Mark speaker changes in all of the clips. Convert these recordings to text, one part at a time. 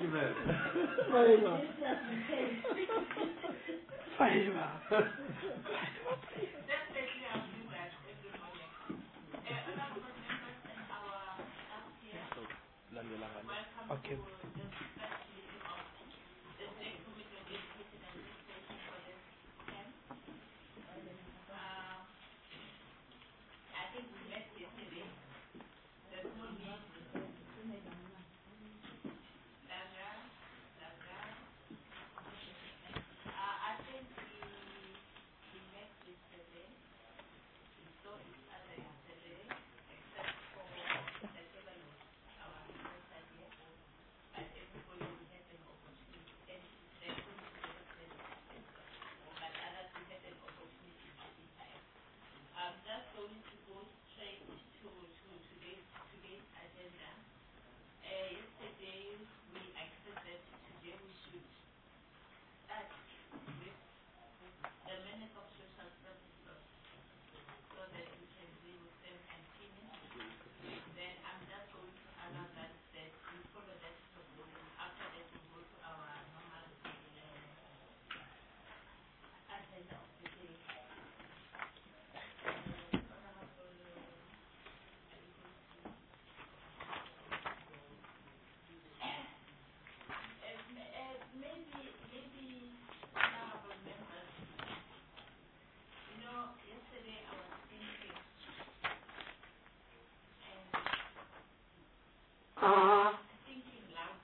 Speaker 1: Favor. Favor.
Speaker 2: Definitely, I'll do that every morning. Another board members and our staff here, welcome
Speaker 1: Okay.
Speaker 2: to the first meeting of the State Committee on Education and Administration for this term. I think we met yesterday. There's no need. I think we met yesterday. We saw each other yesterday, except for the table our first idea. But everybody will have an opportunity, and they're going to be represented. But others will have an opportunity to decide. I'm just going to go straight to today's agenda. Yesterday we accepted that today we should start with the minutes of social service law so that we can deal with them and finish. Then I'm just going to allow that we follow that procedure. After that we go to our normal agenda of the day. Maybe honorable members, yesterday I was thinking, and thinking loud,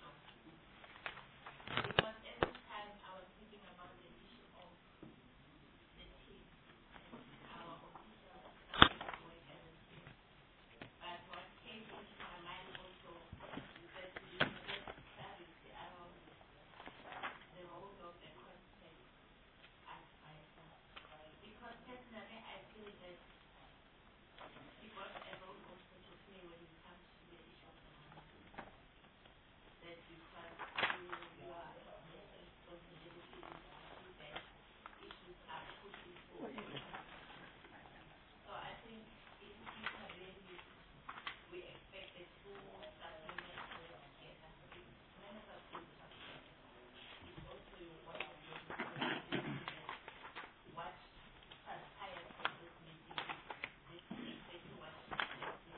Speaker 2: because every time I was thinking about the issue of the team and our officials starting to work as a team. But what came into my mind also is that we need to get clarity around the role of the concept advisor. Because personally, I feel that he got a role also to play when it comes to the issue of the money. That because your main responsibility is to see that issues are put before the So I think in future really we expect the two supplements to work together. Many of us will supplement. It's also one of the responsibilities that what transpires from this meeting is exactly what is expected.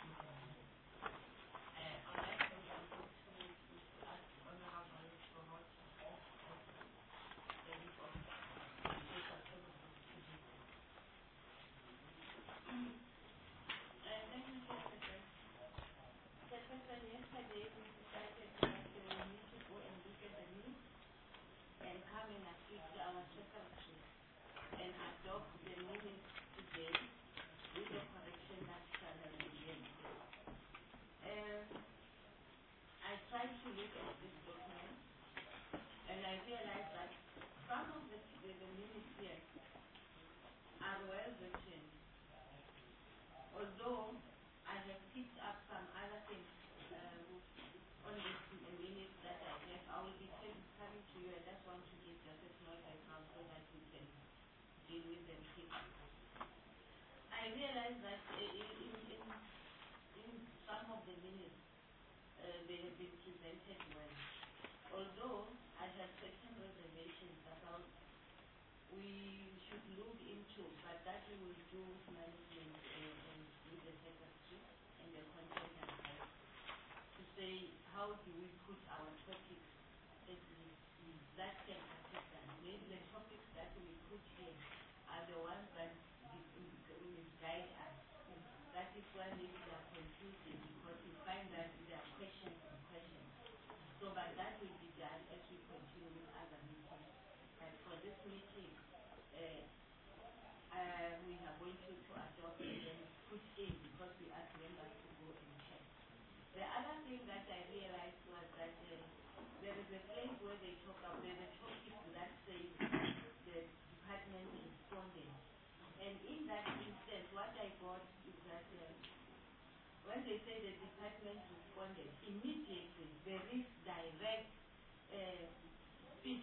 Speaker 2: On that note, I'm going to ask Honorable Promoter as the lead of social services today. Thank you, Secretary. Secretary, yesterday we decided that we need to go and look at the news and come and assist our secretary and adopt the minutes today with the correction that shall have been made. I tried to look at this document and I realized that some of the minutes here are well written, although I have picked up some other things on this minutes that I have. I will be coming to you. I just want to give just a small background so that we can deal with them quickly. I realized that in some of the minutes they have been presented well, although I have certain reservations about we should look into, but that we will do with management and with the secretary and the content advice to say how do we put our topics that can assist us. Maybe the topics that we put here are the ones that will guide us. That is why maybe they are confusing because you find that there are questions and questions. So but that will be done as we continue with other meetings. But for this meeting, we are going to adopt and then put in because we ask members to go and check. The other thing that I realized was that there is a place where they talk about the topic that says the department responded. And in that instance, what I got is that when they say the department responded, immediately there is direct speech.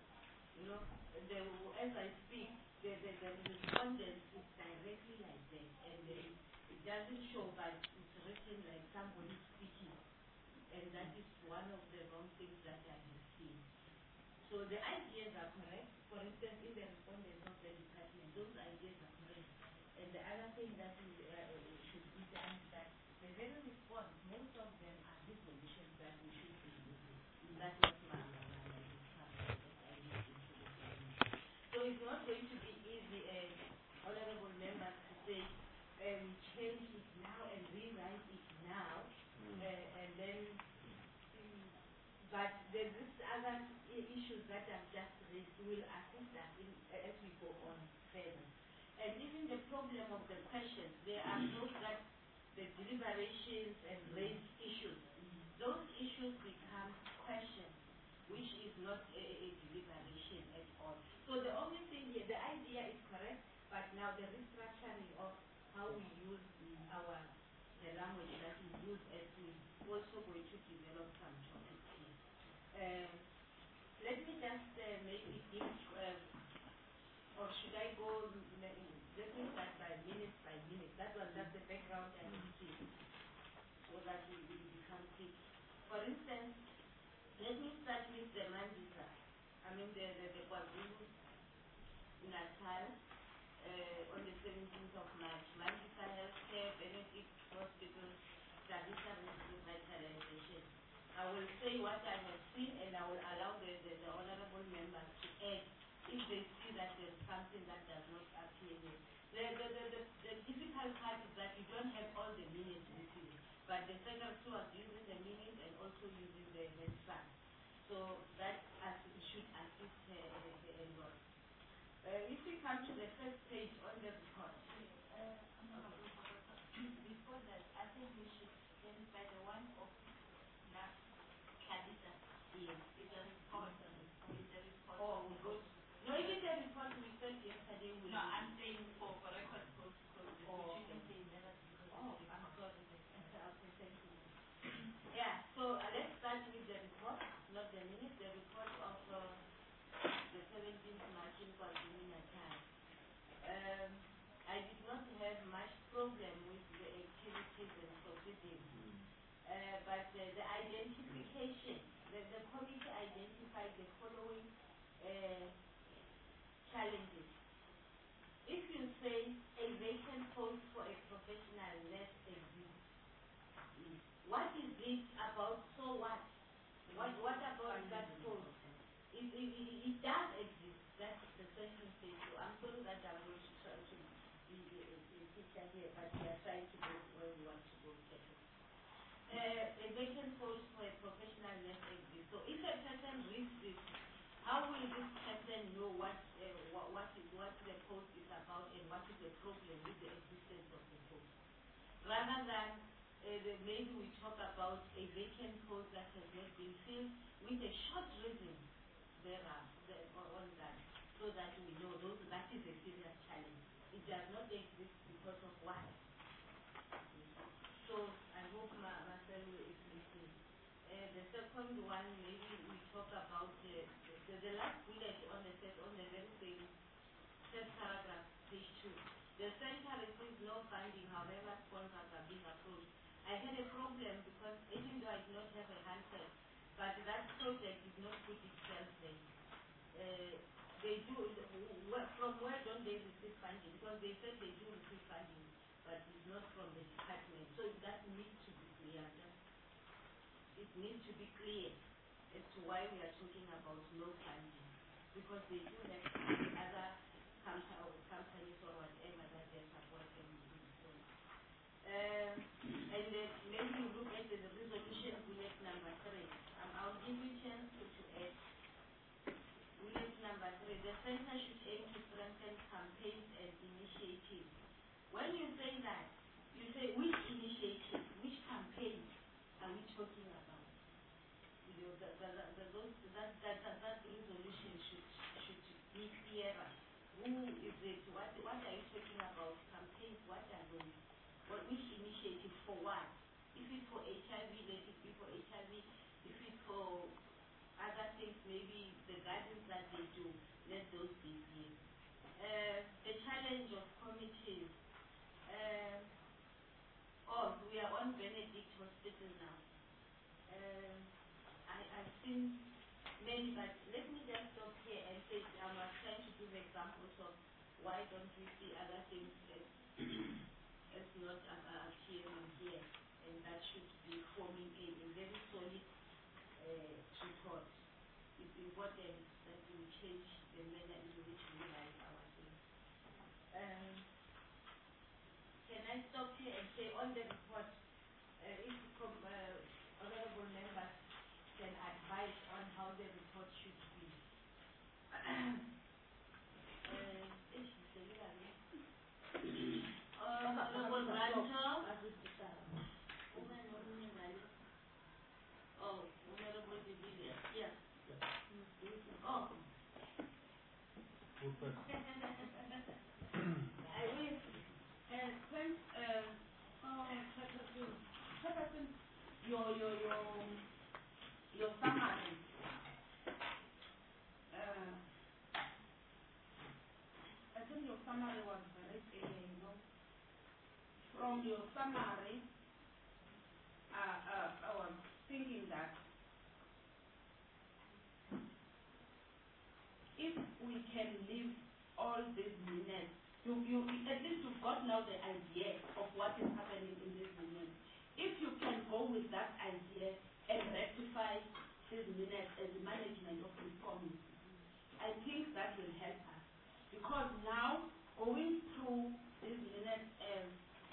Speaker 2: As I speak, the respondent is directly like that, and it doesn't show, but it's written like somebody speaking. and that is one of the wrong things that I have seen. So the ideas are correct. For instance, in the respondents of the department, those ideas are correct. And the other thing that we should be done is that the very response, most of them are resolutions that we should be using. That was my so it's not going to be easy, honorable members, to say, change it now and rewrite it now, and then, but there's this other issues that I've just raised will assist us as we go on further. And even the problem of the questions, there are those that the deliberations and raised issues, those issues become questions, which is not a deliberation at all. So the only thing here, the idea is correct, but now the restructuring of how we use the language that we use as we also going to develop some topics here. Let me just maybe give, or should I go, let me start by minute. That was just the background I will see, so that we become quick. For instance, let me start with the Mandisa. I mean the KwaZulu Natal on the 17th of March. Mandisa Healthcare Benefit Hospital Tabitha Revitalization. I will say what I have seen, and I will allow the honorable members to add if they see that there's something that does not appear here. The difficult part is that you don't have all the minutes with you, but the secretary was using the minutes and also using the headstand. So that should assist her a lot. If we come to the first page on the report, before that, I think we should verify the one of Tabitha. Yes, it's a report. It's a report. Oh, we go. No, even the report we said yesterday. No, I'm saying for record purposes. Oh, you can say never because. Oh, I'm sorry. Okay, thank you. Yeah, so let's start with the report, not the minutes. The report of the 17th March in KwaZulu-Natal. I did not have much problem with the activities and proceedings, but the identification, the committee identified the following challenges. If you say a vacant post for a professional nurse exists, what is it about? So what? What about that post? It does exist. That's the session says. So I'm sorry that I'm going to try to be a teacher here, but we are trying to go where we want to go. A vacant post for a professional nurse exists. So if a person reads this, how will this person know what the post is about and what is the problem with the existence of the post? Rather than maybe we talk about a vacant post that has not been filled with a short reason on that, so that we know that is a serious challenge. It does not exist because of what? So I hope Marcelo is listening. The second one, maybe we talk about the last bullet on the very same third paragraph, page 2. The center receives no funding, however sponsors are being approved. I had a problem because even though I did not have a handset, but that project did not put itself there. They do, from where don't they receive funding? Because they said they do receive funding, but it's not from the department. So that needs to be clear. It needs to be clear as to why we are talking about no funding. Because they do have other companies or whatever that they support them with. And then maybe look at the resolution bullet number 3. I'll give you a chance to add. Bullet number 3. The center should aim to strengthen campaigns and initiatives. When you say that, you say which initiatives, which campaigns are we talking about? You know, that resolution should be clearer. Who is it? What are you talking about? Campaigns, what are those? Which initiative for what? If it's for HIV, let it be for HIV. If it's for other things, maybe the guidance that they do, let those be clear. The challenge of committees. We are on Benedict Hospital now. seen many, but let me just stop here and say I was trying to give examples of why don't we see other things as not appearing here, and that should be forming a very solid report. It's important that we change the manner in which we write our things. Can I stop here and say on the report, if honorable members can advise on how the report should be? Honorable Granto. Oh, Honorable De Villiers. Yeah. Oh. I will. Thanks. Your summary. I think your summary was very clear. From your summary, I was thinking that if we can leave all these minutes, you at least you've got now the idea of what is happening in these minutes. If you can go with that idea and rectify these minutes as the management of this committee, I think that will help us. Because now, going through these minutes as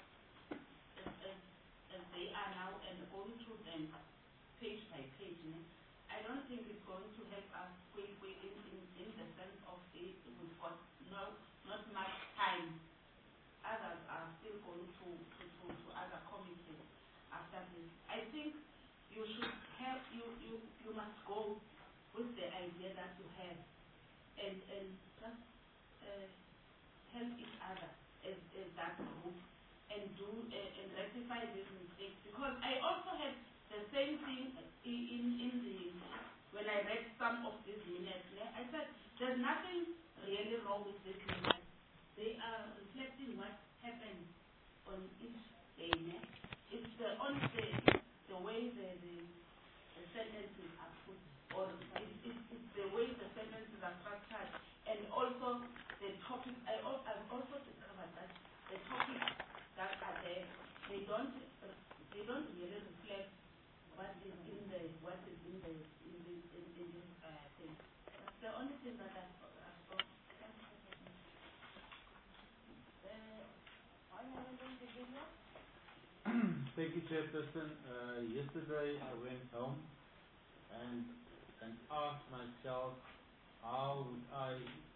Speaker 2: they are now and going through them page by page, I don't think it's going to help us in the sense of we've got not much time. Others are still going to other committees after this. I think you should have you must go with the idea that you have and just help each other as that group and do and rectify these mistakes, because I also had the same thing in the when I read some of these minutes. I said there's nothing really wrong with these minutes. They are reflecting what happened on each day. It's only the way the sentences are put, or it's the way the sentences are structured, and also the topics. I've also discovered that the topics that are there, they don't really reflect what is in this thing. That's the only thing that I've got.
Speaker 1: Thank you, Chairperson. Yesterday I went home and asked myself, how would I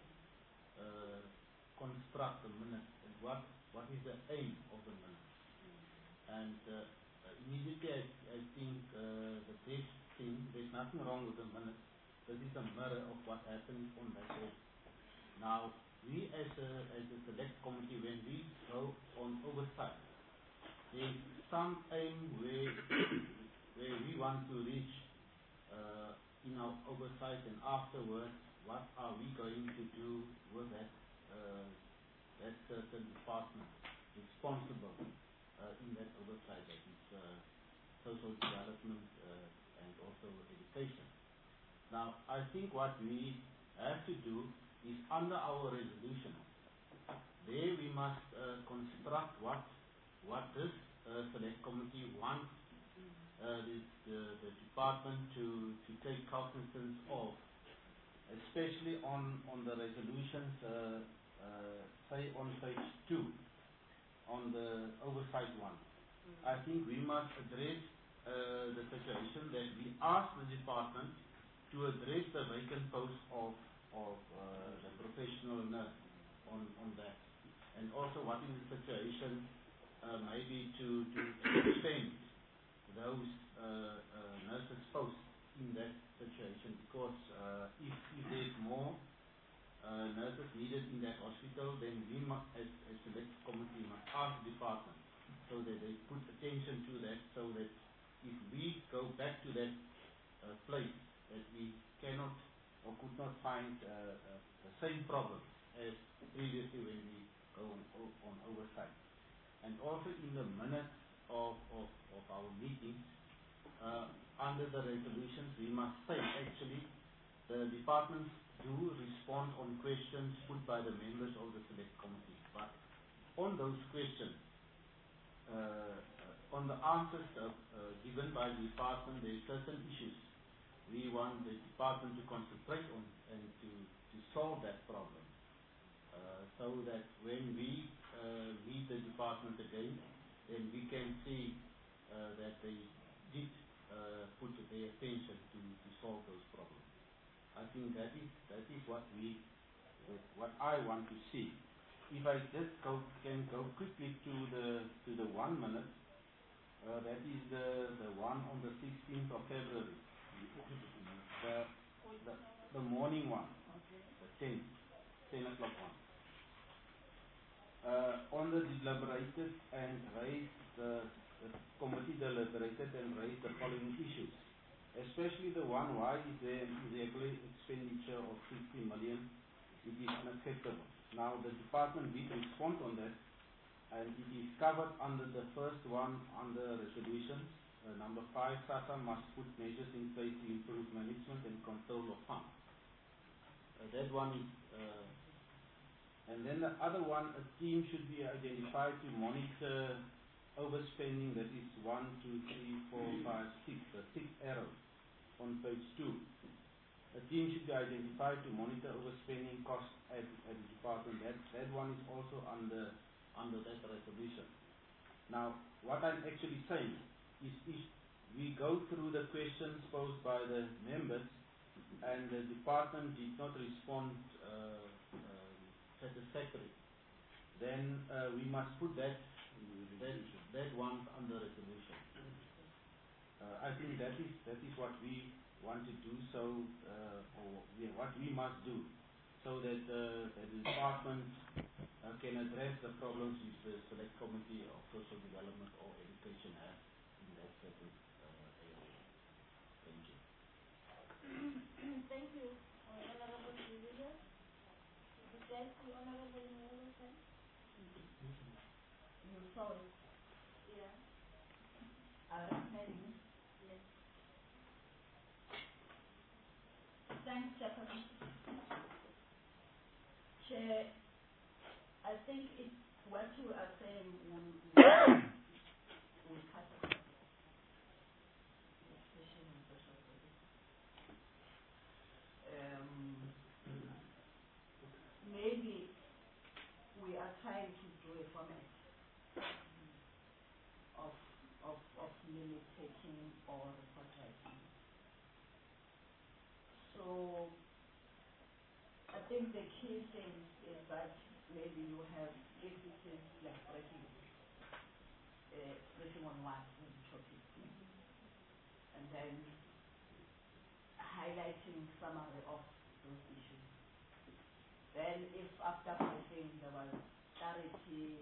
Speaker 1: construct the minute, and what is the aim of the minute? And immediately I think the best thing, there's nothing wrong with the minute. This is a mirror of what happened on that day. Now, we as a select committee, when we go on oversight, there's some aim where we want to reach in our oversight, and afterwards, what are we going to do with that certain department responsible in that oversight, that is social development and also education. Now, I think what we have to do is, under our resolution, there we must construct what this select committee wants the department to take cognizance of, especially on the resolutions, say on page 2, on the oversight one. I think we must address the situation that we ask the department to address the vacant post of the professional nurse on that, and also what is the situation maybe to extend those nurses posts in that situation, because if there's more nurses needed in that hospital, then we must, as select committee, must ask the department so that they put attention to that, so that if we go back to that place, that we cannot or could not find the same problem as previously when we go on oversight. And also in the minutes of our meetings, under the resolutions, we must say actually the departments do respond on questions put by the members of the select committee. But on those questions, on the answers given by the department, there are certain issues we want the department to concentrate on and to solve that problem. So that when we meet the department again, then we can see that they did put their attention to solve those problems. I think that is what I want to see. If I just can go quickly to the 1 minute, that is the one on the 16th of February, the morning one, the 10 o'clock one. On the deliberated and raised, the committee deliberated and raised the following issues, especially the one, why is there irregular expenditure of 60 million? It is unacceptable. Now the department did respond on that, and it is covered under the first one under resolutions. Number 5, SASSA must put measures in place to improve management and control of funds. That one is, and then the other one, a team should be identified to monitor overspending. That is 1, 2, 3, 4, 5, 6, the 6 arrows on page 2. A team should be identified to monitor overspending costs at the department. That one is also under that resolution. Now, what I'm actually saying is we go through the questions posed by the members and the department did not respond satisfactory, then we must put that one under resolution. I think that is what we want to do, so what we must do, so that the department can address the problems which the select committee of social development or education has in that certain area. Thank you.
Speaker 2: Thank you, Honorable Julia. Thank you, Honorable Nelson. You saw it. Yeah. Yes. Thanks, Chairman. Chair, I think it's what you are saying will cut across, especially in social services. Maybe we are trying to do a format of minute taking or report writing. So I think the key thing is that maybe you have, if this is like breaking on one topic, and then highlighting summary of those issues. Then if after briefing there was clarity,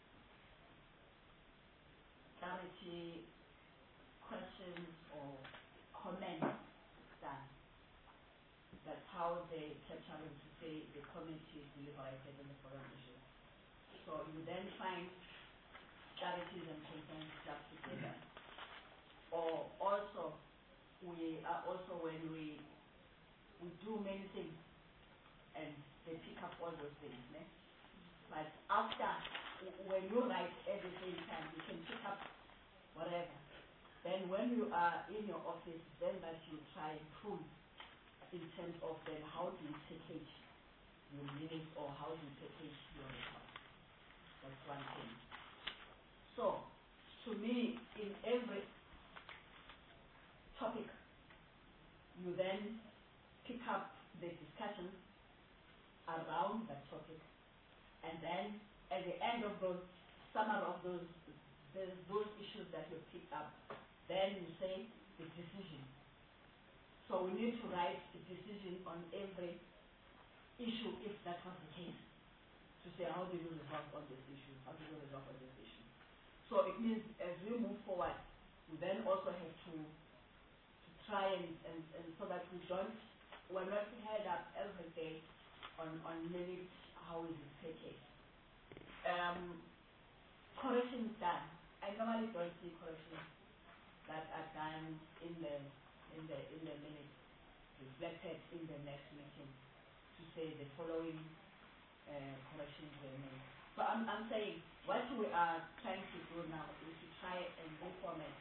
Speaker 2: questions or comments done, that's how they capturing to say the committee deliberated on the following issues. So you then find clarities and concerns clubbed together. Or also, we are also when we do many things and they pick up all those things. But after, when you write at the same time, you can pick up whatever. Then when you are in your office, then that you try and prove in terms of then how do you package your minutes or how do you package your report. That's one thing. So, to me, in every topic, you then pick up the discussion around that topic, and then at the end of those, summary of those issues that you picked up, then you say the decision. So we need to write a decision on every issue if that was the case, to say how do you resolve on this issue, how do you resolve on this issue. So it means as we move forward, we then also have to try and so that we don't, we're not held up every day on minutes, how is it packaged. Corrections done. I normally don't see corrections
Speaker 3: that are done in the minutes reflected in the next meeting to say the following corrections were made. So I'm saying what we are trying to do now is to try and reformat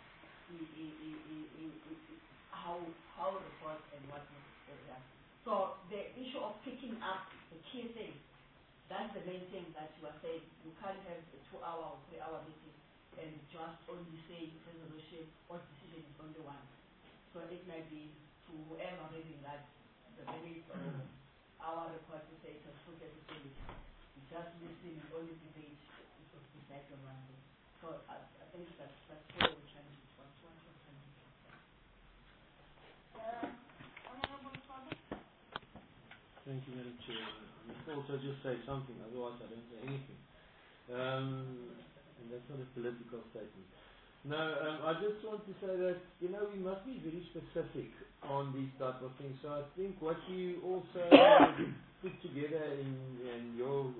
Speaker 3: how reports and what is done. So the issue of picking up the key things, that's the main thing that you are saying. You can't have a 2-hour or 3-hour meeting and just only say resolution or decision is only one. So it may be to whoever reading that the minutes or our report to say it was put at the page. You just listen and only debate is decide on one thing. So I think that's where we're trying to
Speaker 4: Thank you, Madam Chair. I must also just say something, otherwise I don't say anything. And that's not a political statement. No, I just want to say that, we must be very specific on these type of things. So I think what you also put together in your,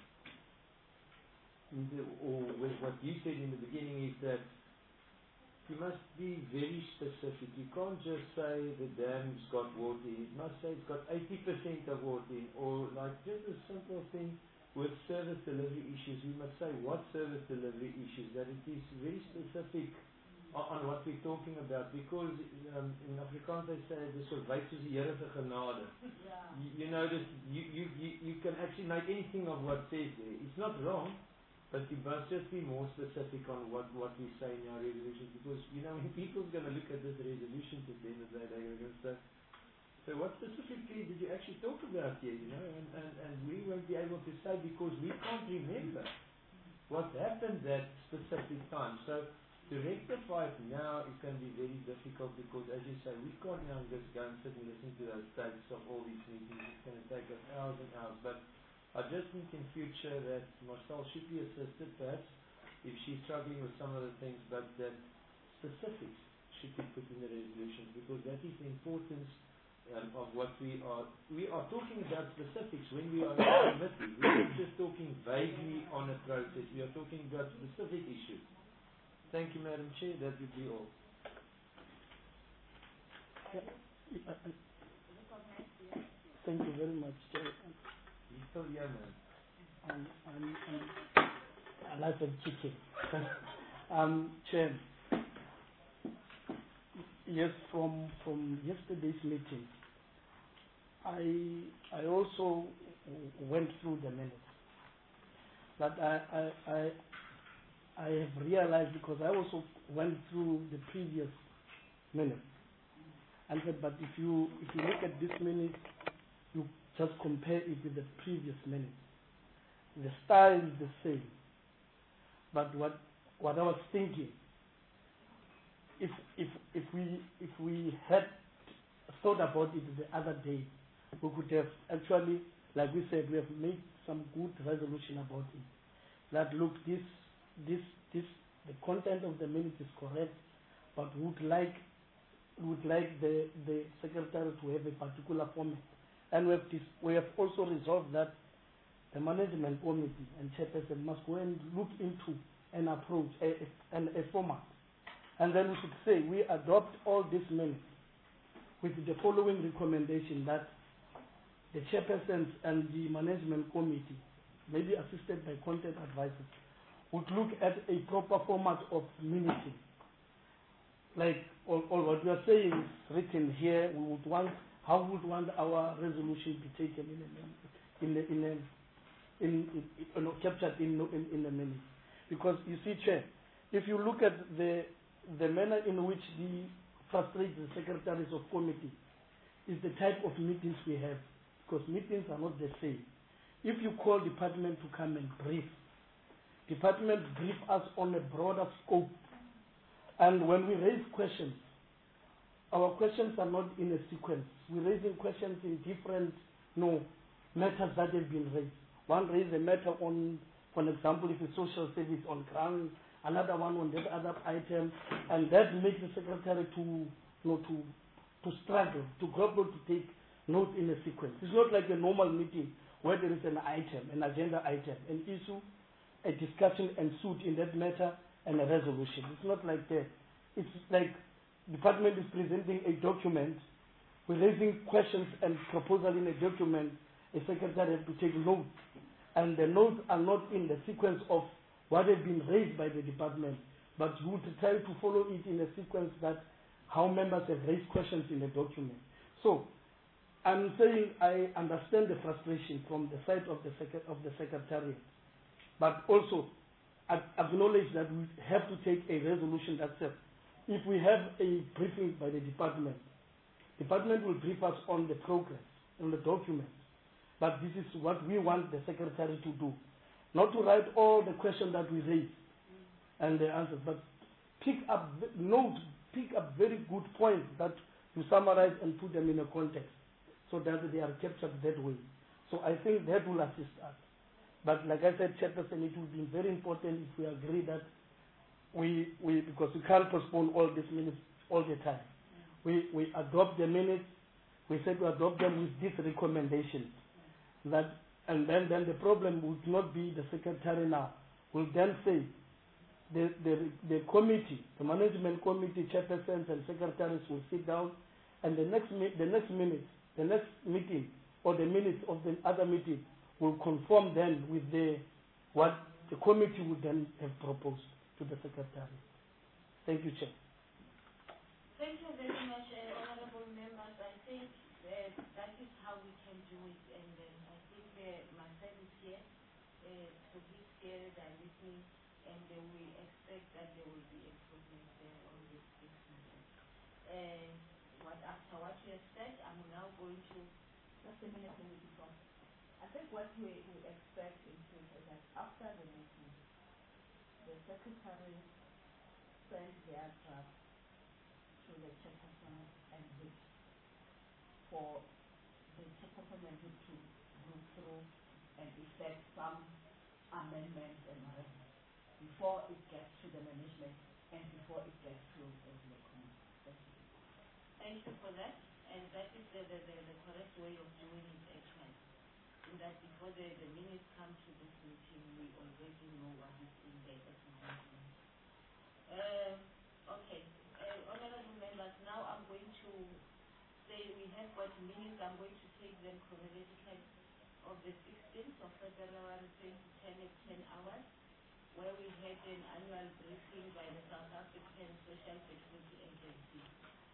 Speaker 4: or with what you said in the beginning is that you must be very specific. You can't just say the dam's got water in. You must say it's got 80% of water in. Or like just a simple thing with service delivery issues, we must say what service delivery issues, that it is very specific on what we're talking about. Because in Afrikaans they say, dis so wyd soos die Here se genade. You notice, you can actually make anything of what says there. It's not wrong. But you must just be more specific on what we say in our resolution, because when people's going to look at this resolution at the end of the day, they're going to say, so what specifically did you actually talk about here, and we won't be able to say because we can't remember what happened that specific time. So to rectify it now, it can be very difficult because, as you say, we can't now just go and sit and listen to those tapes of all these meetings. It's going to take us hours and hours. But I just think in future that Marcel should be assisted, perhaps, if she's struggling with some of the things, but that specifics should be put in the resolutions, because that is the importance of what we are. We are talking about specifics when we are in a committee. We're not just talking vaguely on a process. We are talking about specific issues. Thank you, Madam Chair. That would be all.
Speaker 5: Thank you very much, Chair.
Speaker 4: He's still here, man.
Speaker 5: I like the chicken. Chair, yes, from yesterday's meeting, I also went through the minutes. But I have realized, because I also went through the previous minutes, and said, but if you look at this minute, you just compare it with the previous minute. The style is the same. But what I was thinking, if we had thought about it the other day, we could have actually, like we said, we have made some good resolution about it. That look, the content of the minute is correct, but would like the secretary to have a particular format. And we have also resolved that the management committee and chairperson must go and look into an approach, a format. And then we should say we adopt all these minutes with the following recommendation, that the chairpersons and the management committee, maybe assisted by content advisors, would look at a proper format of minuting. Like all what we are saying is written here. We would want, how would want our resolution be taken captured in a minute. Because you see, Chair, if you look at the manner in which the frustrates the secretaries of committee is the type of meetings we have, because meetings are not the same. If you call department to come and brief, department brief us on a broader scope. And when we raise questions, our questions are not in a sequence. We're raising questions in different matters that have been raised. One raised a matter on, for example, if a social service on ground, another one on that other item, and that makes the secretary to struggle, to grapple to take note in a sequence. It's not like a normal meeting where there is an item, an agenda item, an issue, a discussion ensued in that matter, and a resolution. It's not like that. it's like department is presenting a document, we're raising questions and proposal in a document, a secretary has to take notes. And the notes are not in the sequence of what has been raised by the department, but you would try to follow it in a sequence that how members have raised questions in the document. So, I'm saying I understand the frustration from the side of the secretariat, but also acknowledge that we have to take a resolution that says, if we have a briefing by the department will brief us on the progress, on the documents. But this is what we want the secretary to do. Not to write all the questions that we raise and the answers, but pick up very good points that you summarize and put them in a context so that they are captured that way. So I think that will assist us. But like I said, Chairperson, it will be very important if we agree that because we can't postpone all these minutes all the time. We adopt the minutes, we said we adopt them with this recommendation. And then the problem would not be the secretary now. Will then say the committee, the management committee, chairpersons and secretaries will sit down, and the next meeting or the minutes of the other meeting will conform then with what the committee would then have proposed to the secretary. Thank you, Chair.
Speaker 2: Thank you very much, honorable members. I think that is how we can do it, and I think myself is here, police here, they are listening, and we expect that there will be improvement on this matter. After what you have said, I'm now going to
Speaker 3: just a minute before. I think what we expect is that after the meeting, the secretary sends their draft to the chairperson and whip for the chairperson and whip to go through and effect some amendments and whatever before it gets to the management and before it gets to the committee.
Speaker 2: thank you for that, and that is the correct way of doing it actually. So that before the minutes come to this meeting, we already know what is in there as management. Okay, honorable members, now I'm going to say we have got minutes. I'm going to take them chronologically of the 16th of February 2010 at 10 hours, where we had an annual briefing by the South African Social Security Agency.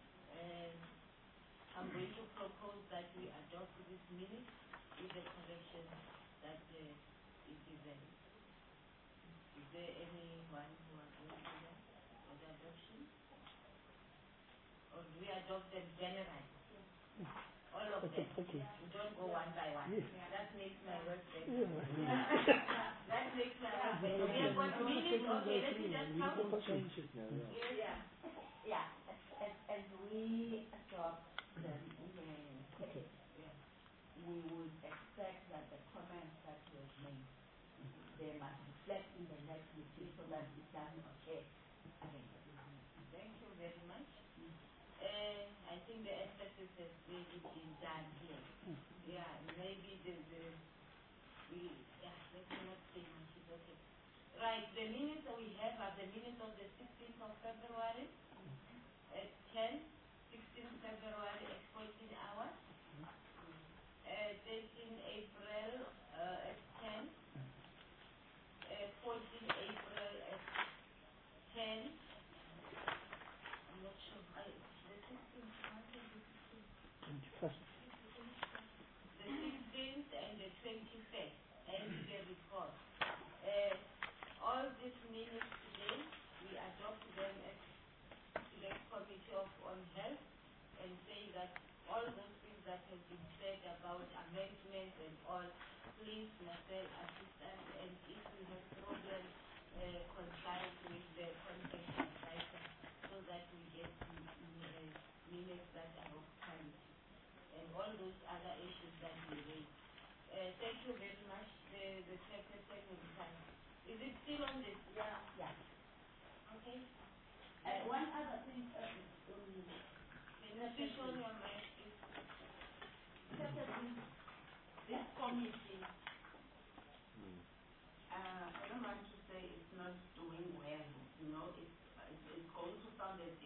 Speaker 2: I'm going to propose that we adopt this minute with the correction that it is there. Is there anyone who agrees with that for the adoption? Or do we adopt them generally? All of them.
Speaker 5: Okay.
Speaker 2: We don't go one by one.
Speaker 5: Yes.
Speaker 2: That makes my work better.
Speaker 5: Yeah.
Speaker 2: That makes my work better. We have got minutes. Okay, let me just count.
Speaker 3: As we adopt them, we would expect that the comments that were made, they must reflect in the next meeting so that it doesn't occur again.
Speaker 2: Thank you very much. I think the emphasis has really been done here. Yeah, maybe let's not say much. Okay. Right, the minutes that we have are the minutes of the 16th of February at 10, 16th February at 14 hours, 13 April at 10, 14 April at 10. I'm not sure. The 16th, the 16th and the 21st, and the report. All these minutes today, we adopt them as the Committee on Health and say that all those things that have been said about amendments and all, please, Marcel, assist us, and if we have problems, consult with the contact advisor so that we get minutes that are of quality and all those other issues that we raised. Thank you very much. The secretary will come. Is it still on this?
Speaker 3: Yeah.
Speaker 2: Okay.
Speaker 3: One other thing,
Speaker 2: Can you switch on your mic, please?
Speaker 3: this committee, I don't want to say it's not doing well. It's going to sound as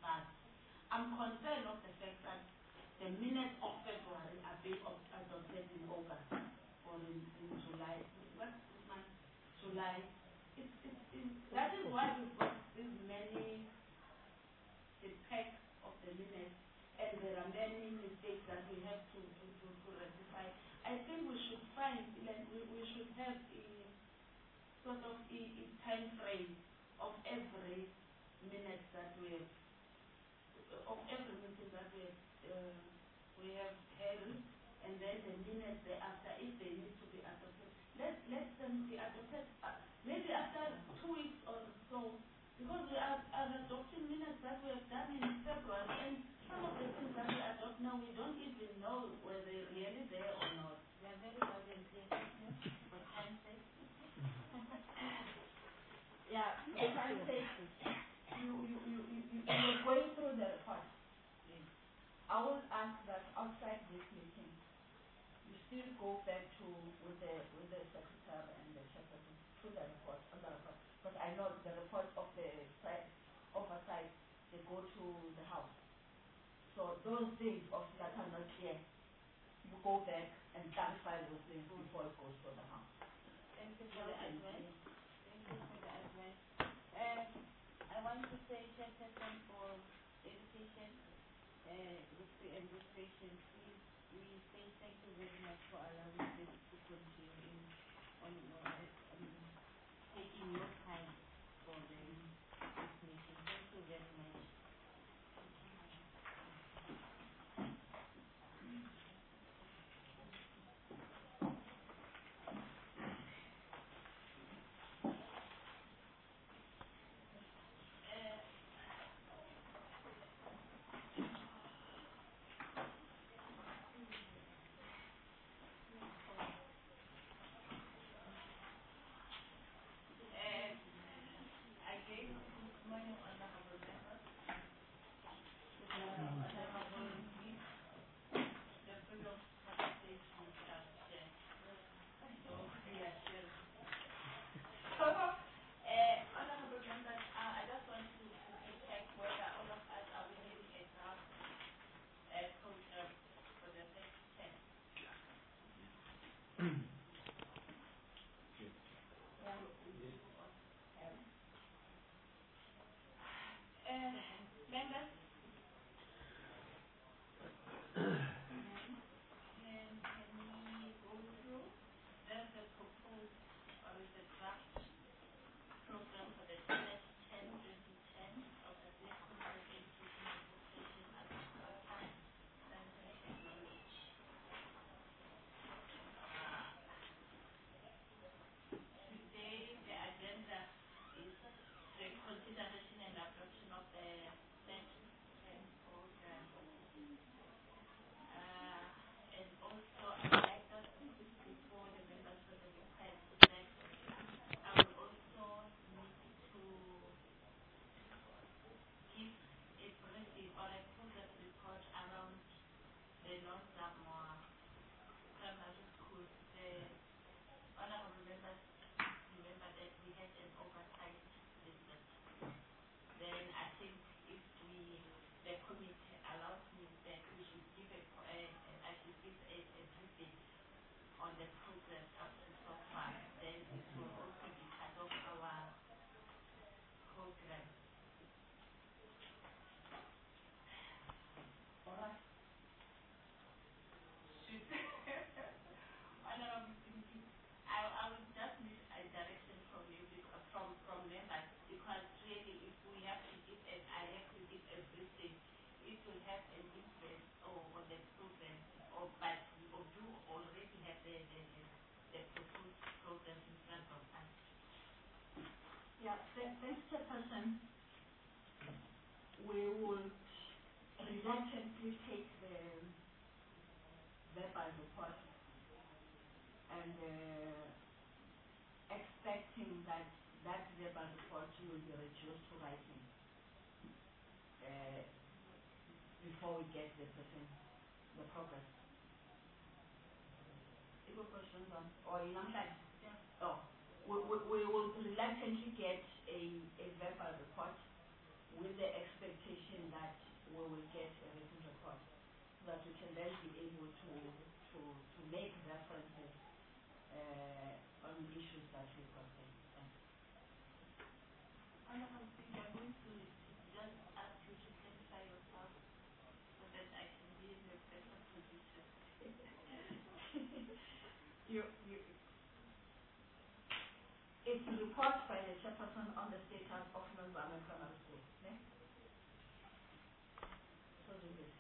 Speaker 2: but I'm concerned of the fact that the minutes of February are being adopted in August or in July. What's this month? July. That is why we've got these many impacts of the minutes, and there are many mistakes that we have to rectify. I think we should find, like, we should have a sort of a time frame of every minute that we have, of every meeting that we have held, and then the minutes thereafter, if they need to be adopted, let them be adopted, maybe after 2 weeks or so, because we are adopting minutes that we have done in February, and some of the things that we adopt now, we don't even know whether they're really there or not. We are very clear for time's sake.
Speaker 3: Yeah, if I say you're going through the report, I will ask that outside this meeting, you still go back to with the secretary and the chairperson to the report, on the report, because I know the report of the oversight, they go to the house. So those things of that are not clear, you go back and clarify those things before it goes to the house.
Speaker 2: Thank you for the advice. Thank you for the advice. I want to say, Chairperson for Education, with the administration, please, we say thank you very much for allowing this to continue on taking your time for this meeting. Thank you very much. Members, can we go through? There's a proposed, or is a draft program for the 2010 of the National Education Administration Agriculture, Science and Technology. Today, the agenda is the consideration and adoption of the 2010 program. And also, I would like us to put before the members for the request that I would also need to give a briefing or a progress report around the North Samoa Primary School. The honorable members remember that we had an oversight visit. Then I think if the committee allows me that we should give I should give a briefing on the progress up to so far. Then it will also be part of our program.
Speaker 3: All right.
Speaker 2: Honorable Committee, I would just need a direction from you, from members, because really if we have to give I have to give a briefing, it will have an influence on the program, but we do already have the proposed program in front of us.
Speaker 3: Yeah, thanks, Chairperson. We will reluctantly take the verbal report and expecting that verbal report will be reduced to writing before we get the progress. Any questions on or in line?
Speaker 2: Yeah.
Speaker 3: Oh, we will reluctantly get a verbal report with the expectation that we will get a written report, so that we can then be able to make references on issues that we've got there. Thanks.
Speaker 2: I'm going to just ask you to clarify yourself so that I can be in a better position.
Speaker 3: It's a report by the chairperson on the status of non-Zame Primary School. Yeah? So this is.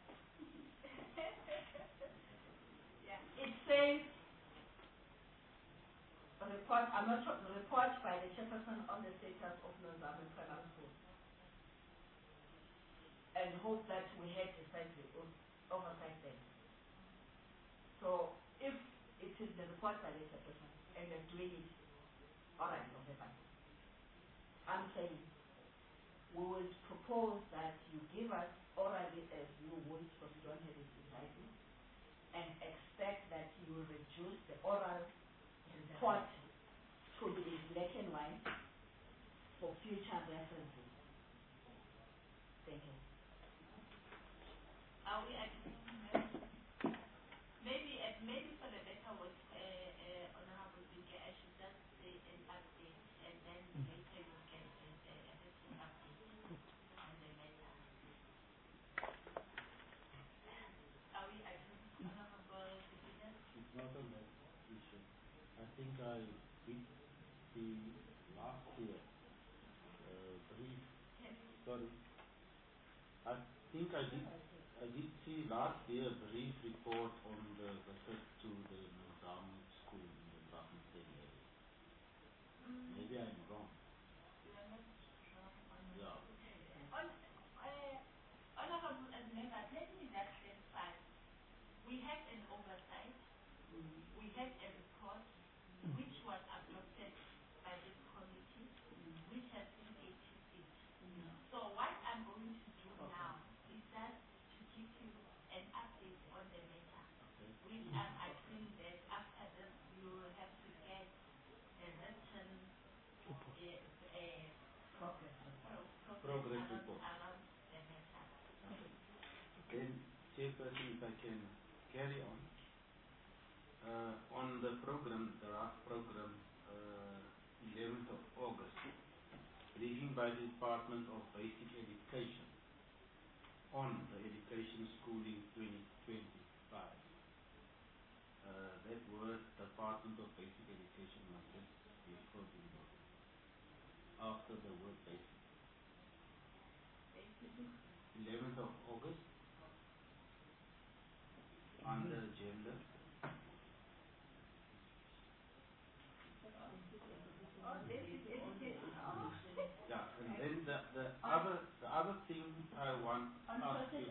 Speaker 2: Yeah.
Speaker 3: It says a report by the chairperson on the status of non-Zame Primary School. And hope that we had a slight oversight there. So if it is the report by the chairperson and they're doing it, all right, okay, fine. I'm saying we will propose that you give us orally as you would, because you don't have it in writing, and expect that you will reduce the oral report to be in black and white for future references. Thank you.
Speaker 2: Are we agreeing? Maybe for the better work, Honorable Zige, I should just say an update, and then later you get a written update on the matter. Are we agreeing, Honorable Zige?
Speaker 1: It's not on that issue. I think I did the last year brief. Sorry. I think I did see last year brief report on the visit to the Nizam school in the Braamfontein area. Maybe I'm wrong.
Speaker 2: You are not wrong on
Speaker 1: Yeah.
Speaker 2: Honorable Member, let me just clarify. We had an oversight. We had a report which was adopted by this committee, which has been 86. So what I'm going to do now is just to give you an update on the matter, which I'm agreeing that after this you will have to get a written
Speaker 1: Progress report.
Speaker 2: around the matter.
Speaker 1: Then, Chairperson, if I can carry on. On the program, the draft program, 11th of August, briefing by the Department of Basic Education on the education schooling 2025. That word, Department of Basic Education, must just be put in the after the word basic. 11th of August, under gender. Yeah, and then the other thing I want to ask you.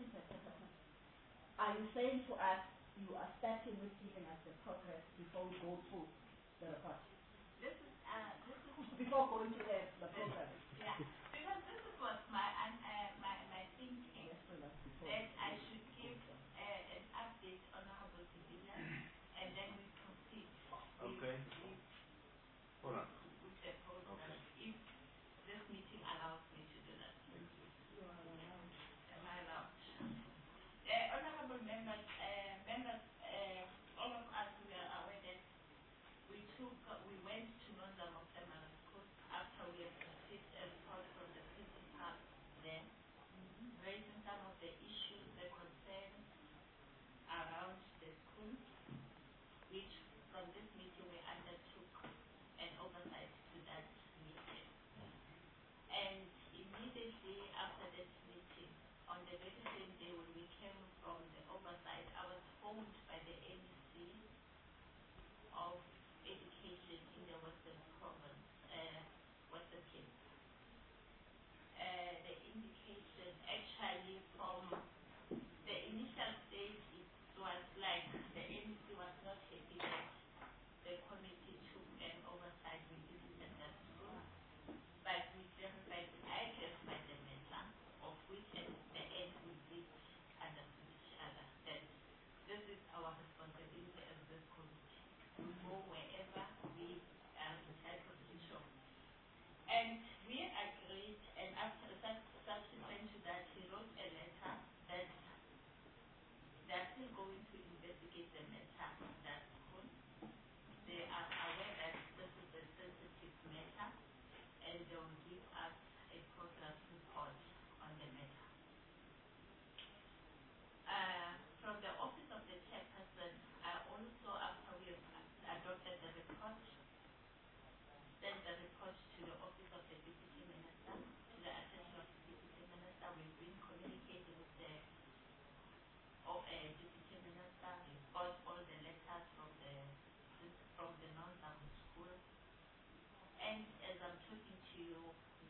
Speaker 3: Are you saying to us you are starting with giving us the progress before we go to the report?
Speaker 2: This is
Speaker 3: Before going to the program.
Speaker 2: yeah, because this is what my thinking that I should give an update on Honorable Civilian, and then we proceed.
Speaker 1: Okay. All right.
Speaker 2: With the program,
Speaker 1: Okay.
Speaker 2: if this meeting allows me to do that.
Speaker 1: Thank you.
Speaker 2: Am I allowed? Honorable members, all of us, we are aware that we went to Nonzama Primary School after we had received a report from the principal then, raising some of the issues, the concerns around the school, which from this meeting we undertook an oversight to that meeting. And immediately after that meeting, on the very same day when we came from the oversight, I was phoned by the MEC of Education in the Western Province, Western Cape. The indication actually from the initial stage, it was like the MEC was not happy that the committee took an oversight. We visited that school, but we verified, I clarified the matter, of which at the end we did understand each other that this is our responsibility as this committee to go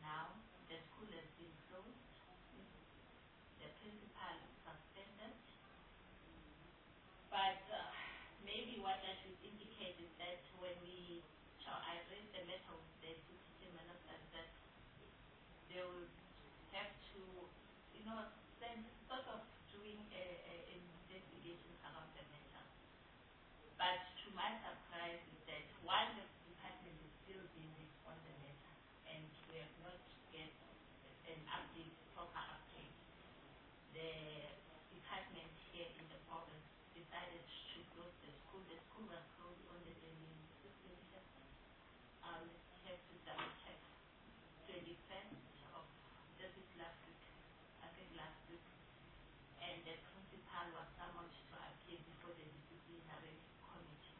Speaker 2: now, the school has been closed, the principal is suspended, but maybe what I should indicate is that when I raised the matter with the deputy minister, that they will have to, send sort of doing an investigation around the matter. But to my surprise is that while the department is still busy on the matter and we have not get an update, proper update, the department here in the province decided to close the school. The school was closed on the 25th. Let's have to double check. 21st of this is last week. I think last week. And the principal was summoned to appear before the disciplinary committee.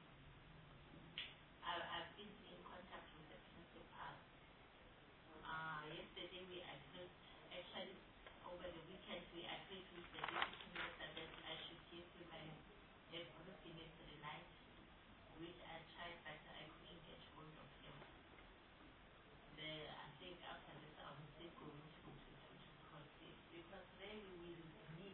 Speaker 2: I've been in contact with the principal. Yesterday we agreed, actually over the weekend we agreed with the deputy minister that I should give him a briefing yesterday night, which I tried but I couldn't get hold of him. I think after this I will still going to proceed because really we need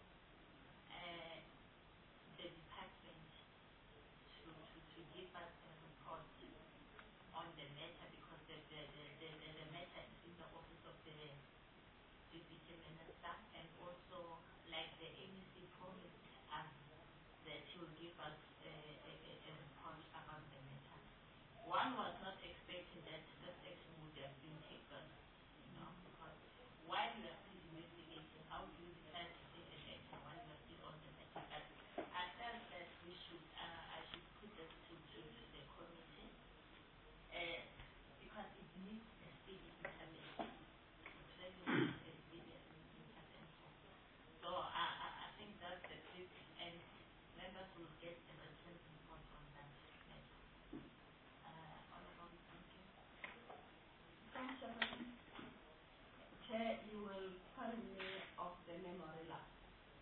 Speaker 2: the department to give us a report on the matter because the matter is in the office of the deputy minister, and also like the MEC promised us that he will give us a report around the matter. One was not expecting that this action would have been taken, because while you are still investigating, how do you decide to take an action while you are still on the matter? But I felt that I should put this to the committee because it needs a speedy intervention. It really needs a speedy intervention. So I think that's the tip, and members will get a written report on that matter. Honorable, thank you.
Speaker 3: Thanks, Chairperson. Chair, you will pardon me of the memory lapse.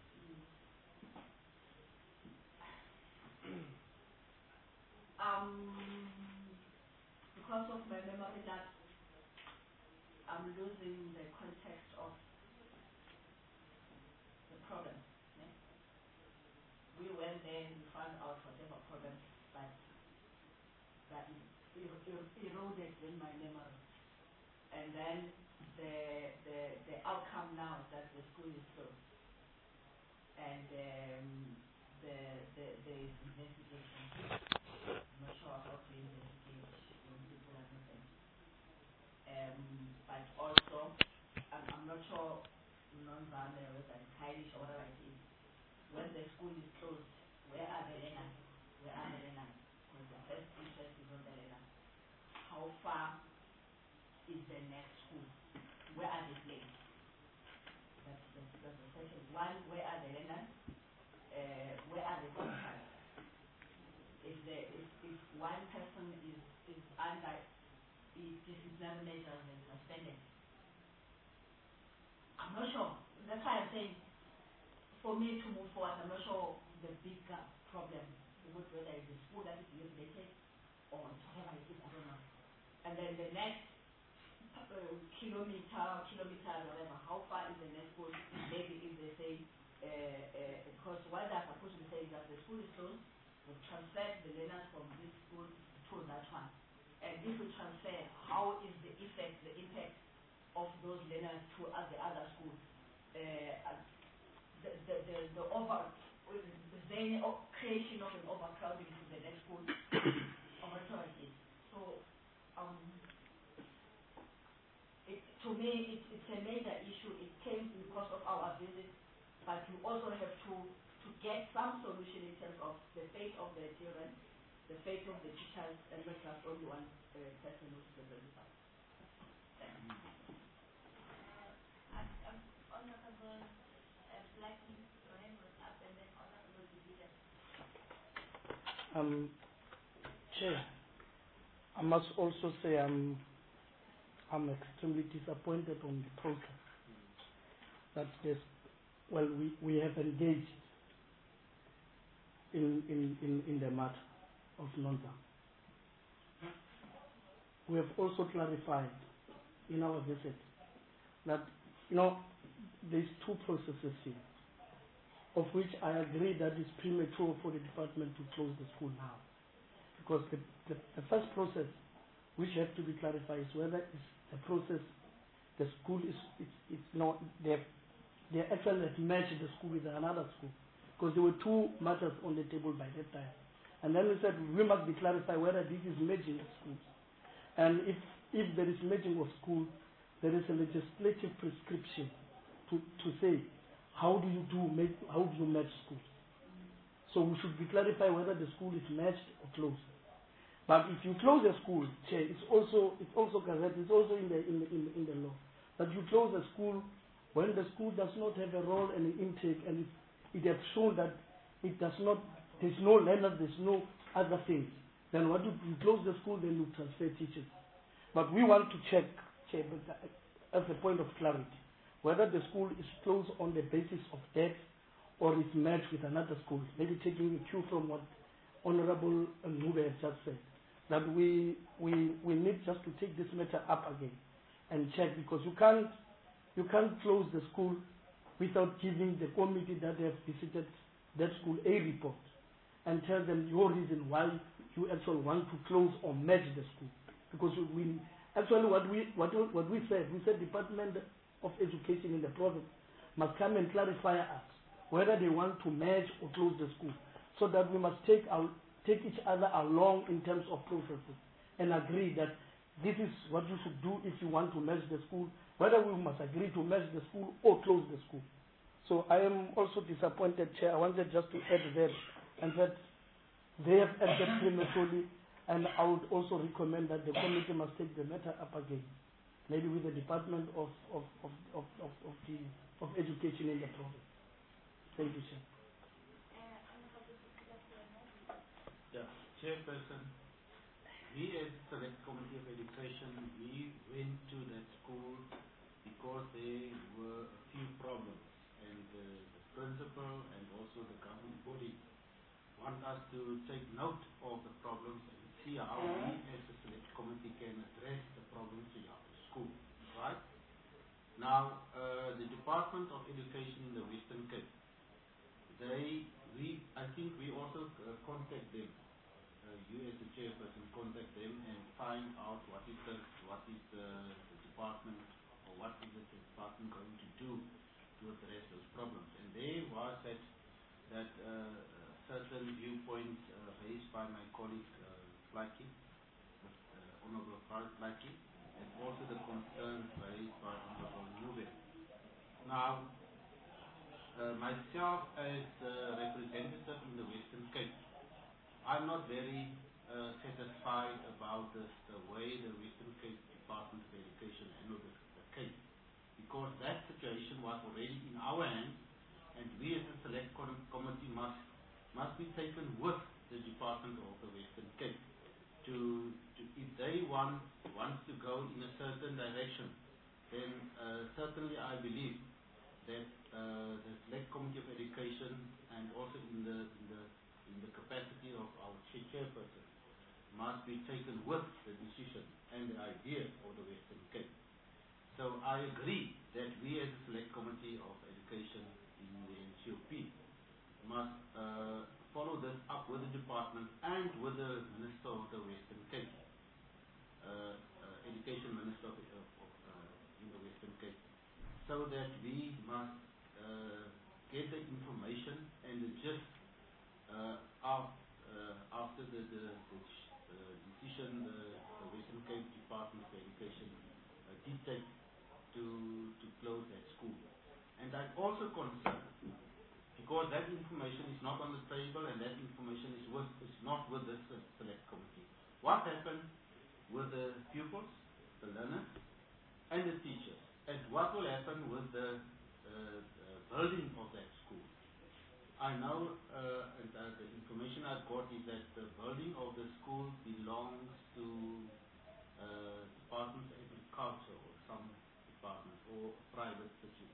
Speaker 3: Because of my memory lapse, I'm losing the context of the problem. Yeah? We went there and we found out whatever problem, but that eroded in my memory. And then the outcome now is that the school is closed. And there is investigation. I'm not sure how to investigate when people are not there. But also, I'm not sure, non-Zane, whether it's Heilish or whatever it is. When the school is closed, where are the learners? Where are the learners? Because the first interest is on the learners. How far is the next school? Where are they placed? That's the second one. Where are the learners? Where are the contracts? If one person is under disciplinary measures and suspended, I'm not sure. That's why I'm saying, for me to move forward, I'm not sure the bigger problem, whether it's the school that is regulated or whatever it is, I don't know. And then the next kilometer, whatever, how far is the next school? Maybe if they say, because what they're supposed to be saying is that the school is closed, we've transferred the learners from this school to that one. And if we transfer, how is the impact of those learners to the other schools? The creation of an overcrowding to the next school, authorities. So, to me, it's a major issue. It came because of our visit, but we also have to get some solution in terms of the fate of the children, the fate of the teachers, and not just only one person who's the principal.
Speaker 2: Honorable Blackie, your hand was up, and then Honorable Division.
Speaker 5: Chair, I must also say I'm extremely disappointed on the program that we have engaged in the matter of Nonza. We have also clarified in our visit that, you know, there's two processes here, of which I agree that it's premature for the department to close the school now. Because the first process which has to be clarified is whether it's the process the school it's not, they actually have merged the school with another school. Because there were two matters on the table by that time. And then we said we must be clarified whether this is merging of schools. And if there is merging of schools, there is a legislative prescription to say how do you merge schools. So we should be clarified whether the school is merged or closed. But if you close a school, it's also correct. It's also in the law that you close a school when the school does not have a role and an intake, and it has shown that it does not. There's no learners, there's no other things. Then what you close the school, then you transfer teachers. But we want to check as a point of clarity whether the school is closed on the basis of debt or is merged with another school. Maybe taking a cue from what Honorable Ngube has just said, that we need just to take this matter up again and check, because you can't close the school without giving the committee that have visited that school a report and tell them your reason why you actually want to close or merge the school. Because we actually what we said Department of Education in the province must come and clarify us whether they want to merge or close the school, so that we must take each other along in terms of processes and agree that this is what you should do if you want to merge the school, whether we must agree to merge the school or close the school. So I am also disappointed, Chair. I wanted just to add that, and that they have acted prematurely, and I would also recommend that the committee must take the matter up again, maybe with the Department of Education in the province. Thank you, Chair.
Speaker 1: Yeah, Chairperson, we as Select Committee of Education, we went to that school because there were a few problems, and the principal and also the governing body want us to take note of the problems and see how we as a Select Committee can address the problems in our school, right? Now, the Department of Education in the Western Cape, I think we also contact them. You as the chairperson contact them and find out what is the department, or what is the department going to do to address those problems. And there was that certain viewpoints raised by my colleague Flaki, Honorable Flaki, and also the concerns raised by Honorable Ngube. Now, myself as a representative in the Western Cape, I'm not very satisfied about the way the Western Cape Department of Education handled the case, because that situation was already in our hands, and we as a Select Committee must be taken with the Department of the Western Cape to if they want to go in a certain direction, then certainly I believe that the Select Committee of Education, and also in the capacity of our chairperson, must be taken with the decision and the idea of the Western Cape. So I agree that we as a Select Committee of Education in the NCOP must follow this up with the department and with the Minister of the Western Cape, Education Minister in the Western Cape, so that we must get the information and the gist after the decision the Western Cape Department of Education did take to close that school. And I'm also concerned because that information is not on the table, and that information is not with this Select Committee. What happened with the pupils, the learners, and the teachers, and what will happen with the building of that school? I know, and the information I've got is that the building of the school belongs to Department of Agriculture or some department, or private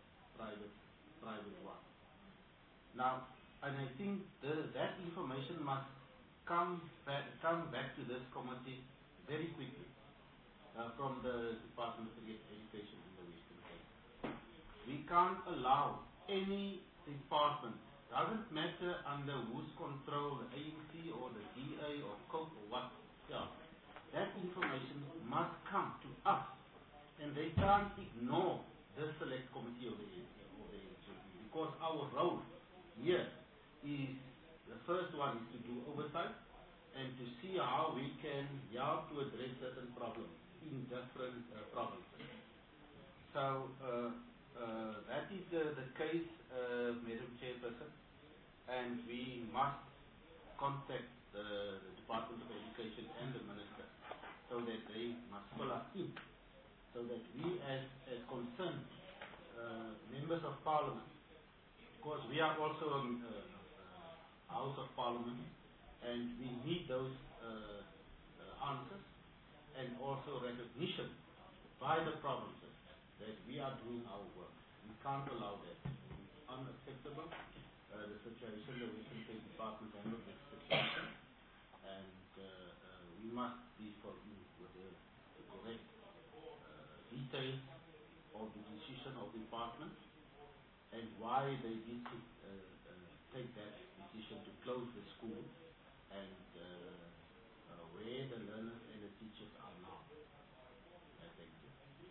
Speaker 1: one. Now, and I think that information must come back to this committee very quickly. from the Department of Education in the Western Cape. We can't allow any department, doesn't matter under whose control, the ANC or the DA or COPE or what, yeah, that information must come to us, and they can't ignore the select committee of the HOD, because our role here is, the first one is to do oversight and to see how we can help to address certain problems in different provinces. So that is the case, Madam Chairperson, and we must contact the Department of Education and the Minister so that they must fill us in, so that we as concerned members of Parliament, of course we are also House of Parliament, and we need those answers and also recognition by the provinces that we are doing our work. We can't allow that. It's unacceptable. The situation, the Western Cape Department handled this situation, and we must be following with the correct details of the decision of the department and why they did take that decision to close the school and where the learners and the teachers are now. Thank you.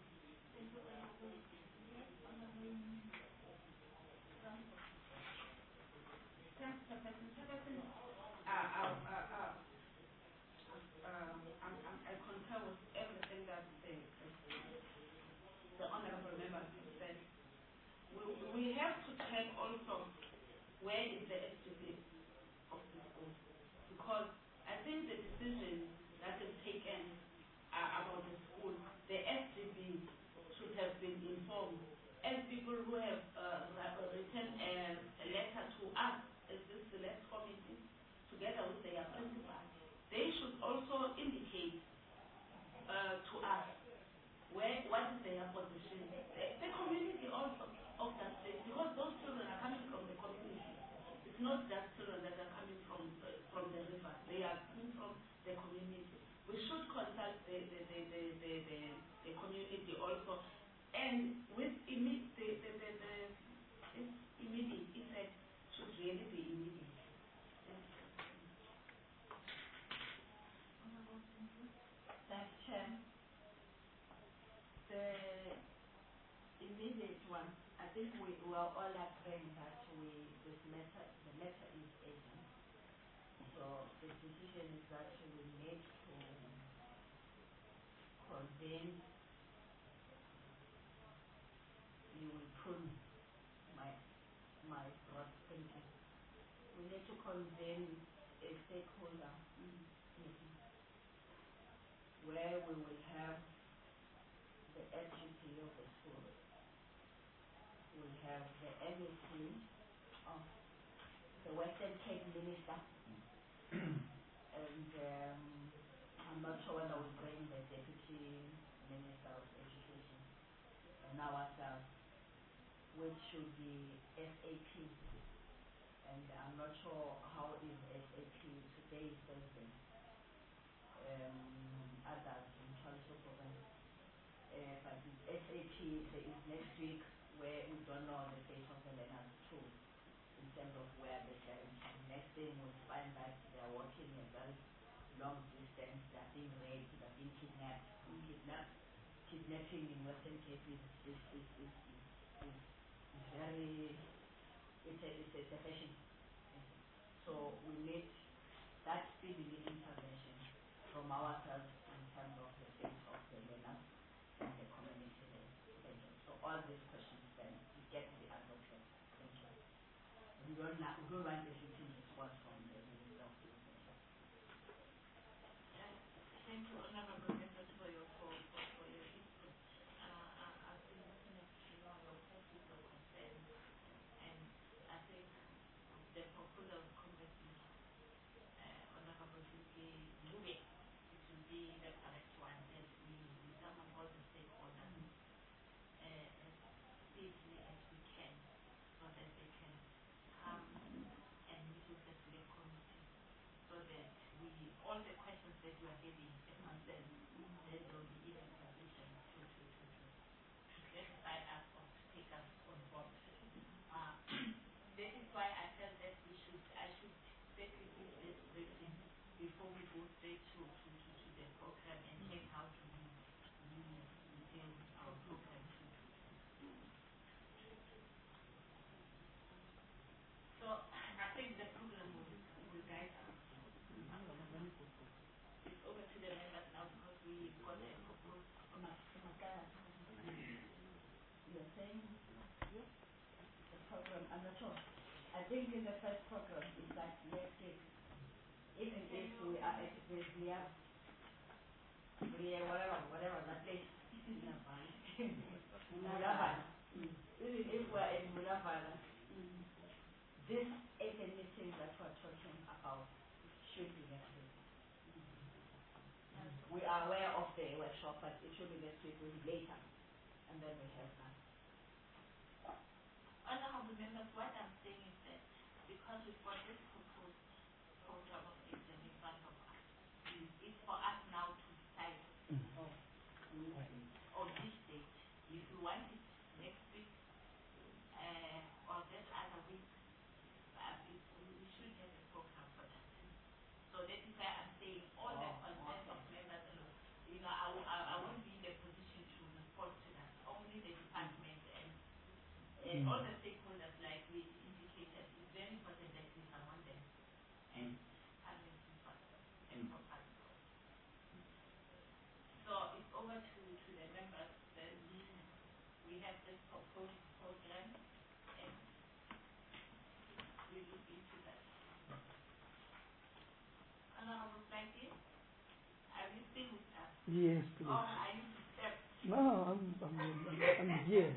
Speaker 2: Thanks, Chairperson. I concur with everything that the honourable member said. We have to check also where is the SGB of the school, because I think the decision that is taken about the school, the SGB should have been informed, as people who have written a letter to us as this select committee, together with their principal. They should also indicate to us what is their position. The community also of that state, because those children are coming from the community. It's not just children that are coming from the river. They are coming from the community. We should consult the community also, and with immediate effect should really be immediate.
Speaker 3: Thanks, Chair. The immediate one, I think we are all agreeing that the matter is urgent. So the decision is that we need to convene. You will prune my broad thinking. We need to convene a stakeholder meeting where we will have the SGP of the school, we'll have the MEC of the Western Cape Minister, and I'm not sure whether we'll bring the Deputy Minister of Education and ourselves, which should be SAP, and I'm not sure how is SAP, today is Thursday, others in Chalice Province. But SAP, there is next week where we don't know the state of the learners too, in terms of where they stand. Next thing we find that they are working a very long distance, they are being raped, they are being kidnapped. Kidnapping in Western Cape is very, it's a fashion. So we need that speedy intervention from ourselves in terms of the state of the learners and the community there. Thank you. So all these questions then we get the answer to. Thank you. We don't want a written response from the Minister of Education.
Speaker 2: Thank you, Honourable Members, for your input. I've been listening to your questions or concerns, and I think the proposal committee, Honourable VP, moving it will be the correct one, that we summon all the stakeholders as safely as we can, so that they can come and meet with the select committee, so that all the questions that we are having as concerns, then they will be even before we go straight to the program and check how to detail our program. So I think the program will guide us. It's over to the members now because we've got a proposed.
Speaker 3: You're saying the program, I'm not sure. I think in the first program is that next week, even if we are at whatever that place, Mulavala. Even if we are in Mulavala, this AFN meeting that we're talking about should be next week. We are aware of the workshop, but it should be next week, will be later, and then we have that.
Speaker 2: Honourable members, what I'm saying is that because we've got this proposed program of action in front of us, it's for us now to decide on which date. If we want it next week or that other week, we should have a program for that. So that is why I'm saying all the concerns of members, I won't be in a position to respond to that. Only the department and all the stakeholders, like we indicated, it's very important that we summon them and come and propose. So it's over to the members. Then we have this proposed program and we look into that. Honourable Frankie, are you still with us?
Speaker 5: Yes, please.
Speaker 2: Or are you disturbed?
Speaker 5: No, I'm here.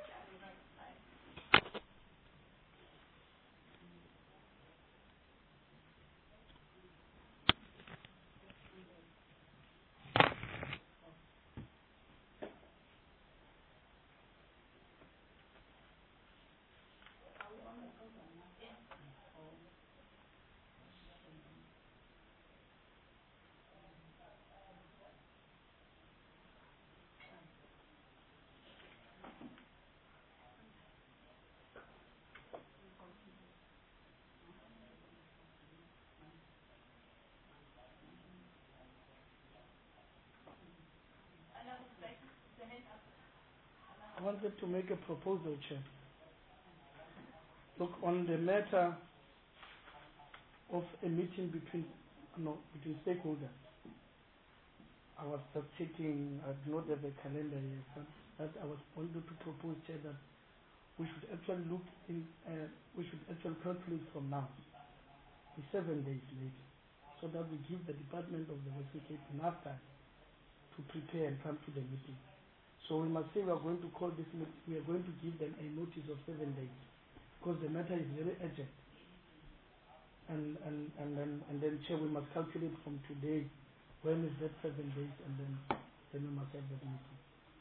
Speaker 5: I wanted to make a proposal, Chair. Look, on the matter of a meeting between stakeholders, I was just checking, I do not have a calendar here, but that I was wanting to propose, Chair, that we should actually look in, we should actually calculate from now, the 7 days later, so that we give the Department of the Western Cape enough time to prepare and come to the meeting. So we must say we are going to call this meeting, we are going to give them a notice of 7 days, because the matter is very urgent. And then, Chair, we must calculate from today, when is that 7 days, and then we must have that meeting.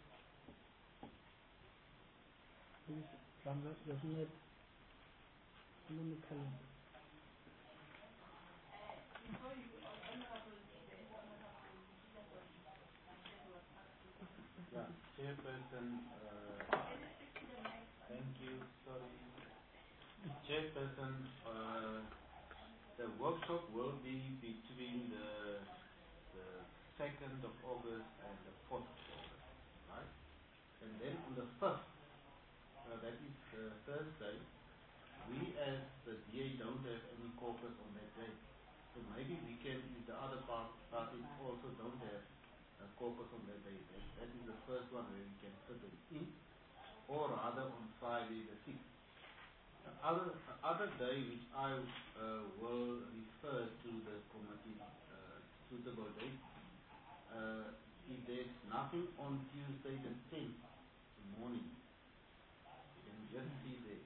Speaker 5: Please, doesn't it? On the calendar.
Speaker 1: Yeah, Chairperson, thank you, sorry. Chairperson, the workshop will be between the 2nd of August and the 4th of August, right? And then on the 1st, that is Thursday, we as the DA don't have any caucus on that day. So maybe we can, if the other parties also don't have a caucus on that day, that is the first one where we can fit it in, or rather on Friday the 6th. Other day which I will refer to the committee suitable date, if there's nothing on Tuesday the 10th morning, you can just see there.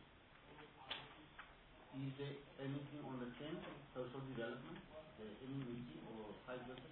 Speaker 1: Is there anything on the 10th, social development? Is there any meeting or site visit?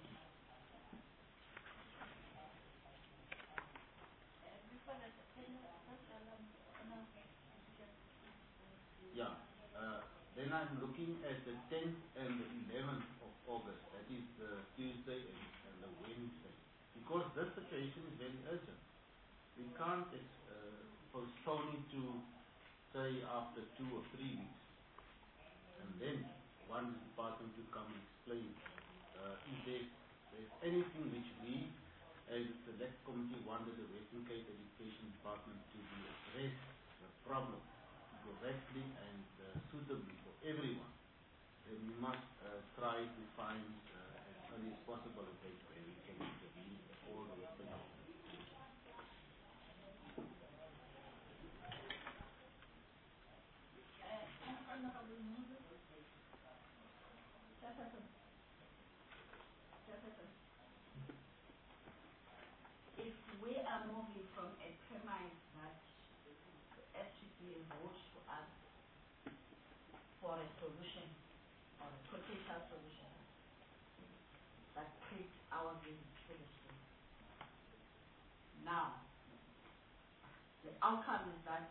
Speaker 1: Yeah. Then I'm looking at the 10th and the 11th of August. That is the Tuesday and the Wednesday. Because this situation is very urgent. We can't postpone it to, say, after 2 or 3 weeks. And then one department to come and explain if there's anything which we, as a select committee, wanted the Western Cape Education Department to be address the problem correctly and suitably for everyone, then we must try to find as early as possible a date where we can intervene all the Western Cape.
Speaker 3: Honorable Moses. Jefferson. If we are moving from a premise that the SGP votes to us for a solution or a potential solution that treats our business to the school. Now, the outcome is that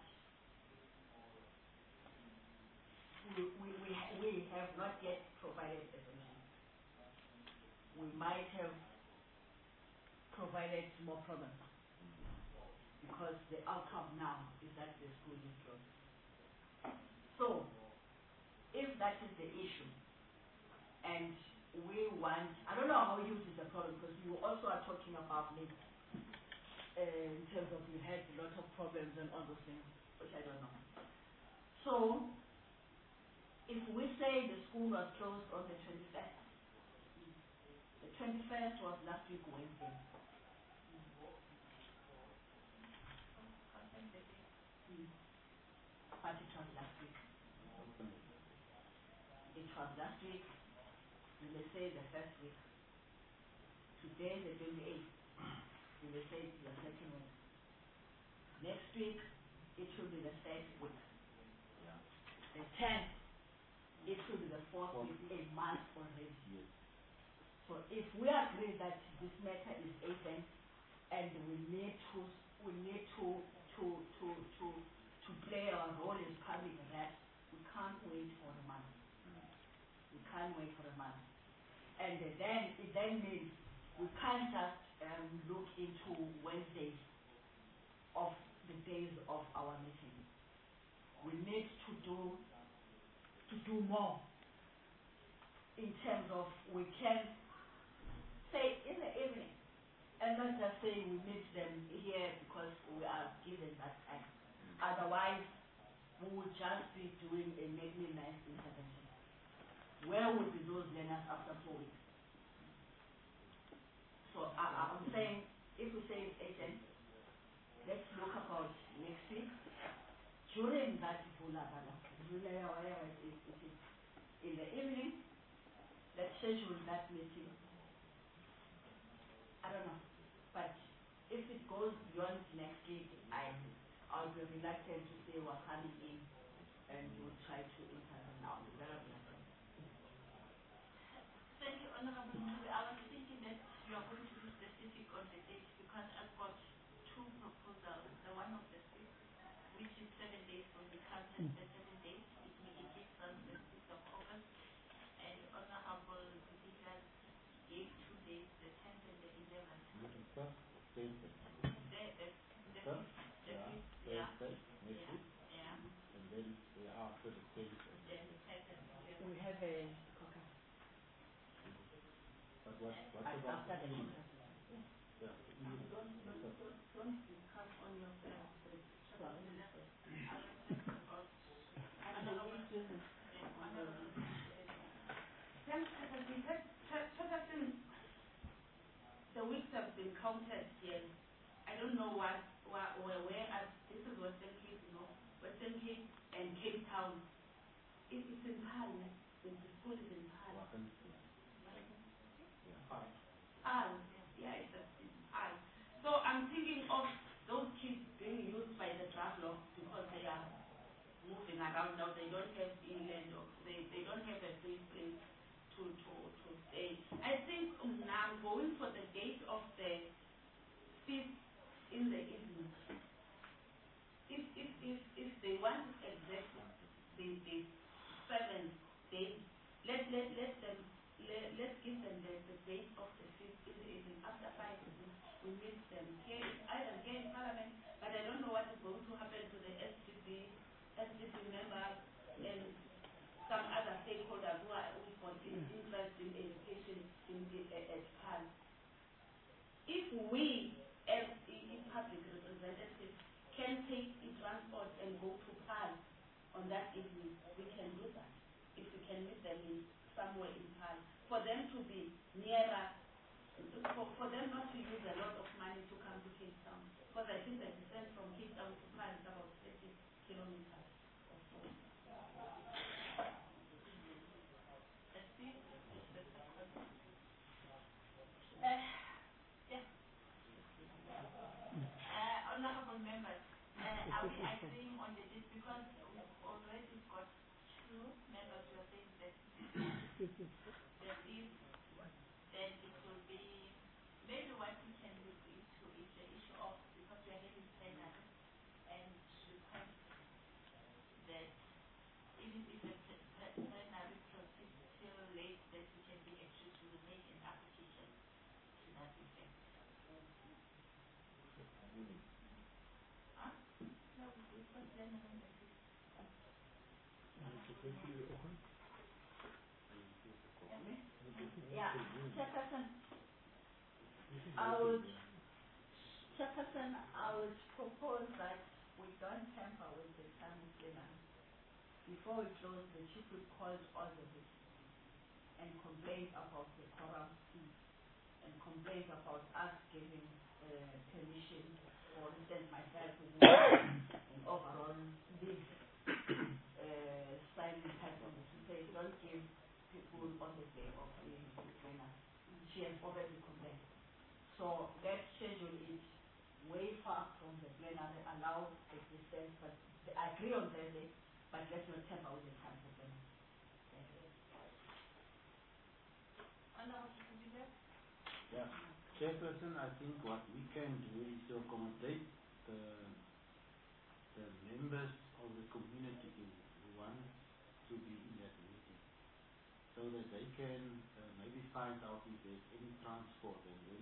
Speaker 3: we have not yet provided a solution. We might have provided more problems because the outcome now is that the school is closed. So, if that is the issue, and we want, I don't know how huge is the problem because you also are talking about maybe in terms of you had a lot of problems and all those things, which I don't know. So, if we say the school was closed on the 21st, the 21st was last week Wednesday. But it was last week. It was last week, we may say the first week. Today, the 28th, we may say it's the second week. Next week, it will be the third week.
Speaker 1: Yeah.
Speaker 3: The 10th, it will be the fourth week, a month already.
Speaker 1: Yes.
Speaker 3: So if we agree that this matter is urgent and we need to play our role in public that we can't wait for a month. We can't wait for a month. And then it then means we can't just look into Wednesdays of the days of our meeting. We need to do more in terms of we can say in the evening and not just say we meet them here because we are given that time. Otherwise, we will just be doing a make-me nice intervention. Where will be those learners after 4 weeks? So I'm saying, if we say it's urgent, let's look about next week. During that whatever it is, in the evening, let's schedule that meeting. I don't know, but if it goes beyond next week, I'll be reluctant to say we're coming in and we'll try to intervene now. Very reluctant.
Speaker 2: Thank you, Honorable Mulu. I was thinking that you are going to be specific on the date because I've got two proposals. The one of the 6th, which is 7 days from the council, the 7 days, it gives us the 6th of August, and Honorable Vivian gave 2 days, the 10th and the 11th.
Speaker 1: And then after the 10th.
Speaker 3: We have a caucus.
Speaker 1: But what about
Speaker 3: After the
Speaker 1: evening?
Speaker 3: caucus.
Speaker 1: Yeah.
Speaker 3: Don't discuss on yourself.
Speaker 2: The weeks have been counted here. I don't know where this is Western Cape, Western Cape and Cape Town. It's in Paarl. The school is in Paarl. It's in Paarl. So I'm thinking of those kids being used by the draft law because they are moving around now. They don't have inland or they don't have a free place to stay. I think now I'm going for the date of the 5th in the evening. If they want to exact the 7th day, let's give them the date of the 5th in the evening. After 5 we meet them here, either here in Parliament, but I don't know what is going to happen to the SGP members and some other stakeholders who've got interest in education
Speaker 3: at PAL. If we, as public representatives, can take the transport and go to PAL on that evening, we can do that. If we can meet them in somewhere in PAL, for them to be nearer, for them not to use a lot of money to come to Cape Town, because I think the distance from Cape Town to PAL is about 30 kilometers or so.
Speaker 2: Honorable members, are we agreeing on this? Because we've already got two members who are saying that that is, then it will be, maybe what we can look into is the issue of, because we are having plenary, and request that even if the plenary proceeds till late, that we can be actually to make an application to that effect. No, we've got plenary on the 5th.
Speaker 3: Yeah, Chairperson, I would propose that we don't tamper with the time of plenary. Before we close, the chief would call all the witnesses and complain about the quorum fee and complain about us giving permission, for instance, myself with an overall leave signing type on the to say don't give people on the day of the plenary. She has already complained. So let's schedule it way far from the plenary, allow existence, but I agree on Thursday, but let's not tamper with the time for plenary. Thank you.
Speaker 1: Yeah. Chairperson, I think what we can do is to accommodate the members of the community who want to be in that meeting, so that they can maybe find out if there's any transport, and then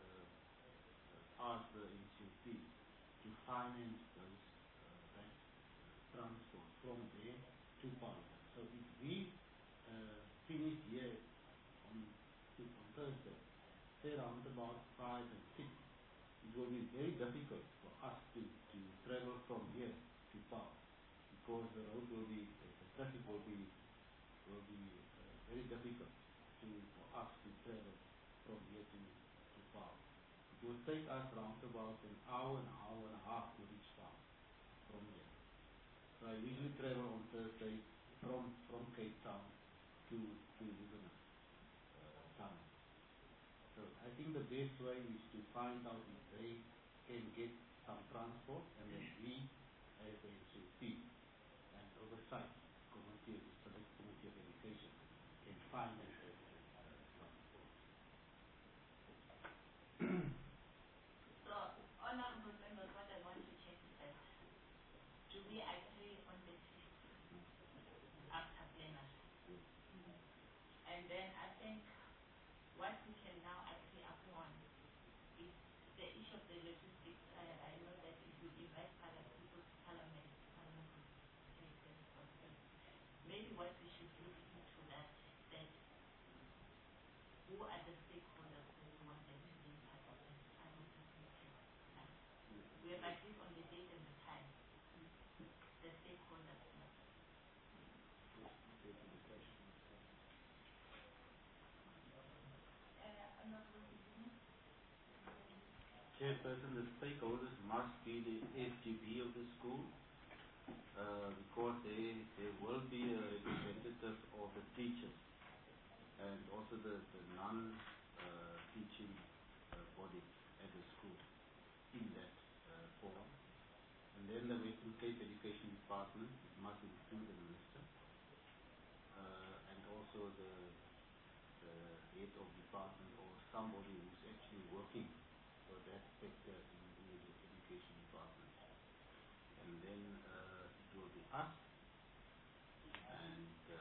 Speaker 1: ask the NCP to finance those that transport from there to Parliament. So if we finish here on Thursday, say around about 5 and 6, it will be very difficult for us to travel from here to Park, because the road will be, the traffic will be very difficult for us to travel from here to Park. It will take us around about an hour and a half to reach Park from here. So I usually travel on Thursday from Cape Town to Luganus town. So I think the best way is to find out if they can get some transport, and then we, as the NCP and oversight committee, the Select Committee of Education, can find that transport.
Speaker 2: So, honorable members, what I want to check is that, do we agree on the 5th after plenary? And then I think what we can now agree upon is the issue of the logistics. I know that if we invite people to Parliament will take the responsibility. Maybe what we should look into that who are the stakeholders that we want them to be part of this meeting. We have agreed on the date and the time. The stakeholders.
Speaker 1: Chairperson, the stakeholders must be the FGB of the school, because there will be a representative of the teachers and also the non-teaching body at the school in that forum. And then the Western Cape Education Department, it must include the minister and also the head of department or somebody who's actually working for that sector in the education department. And then it will be us, and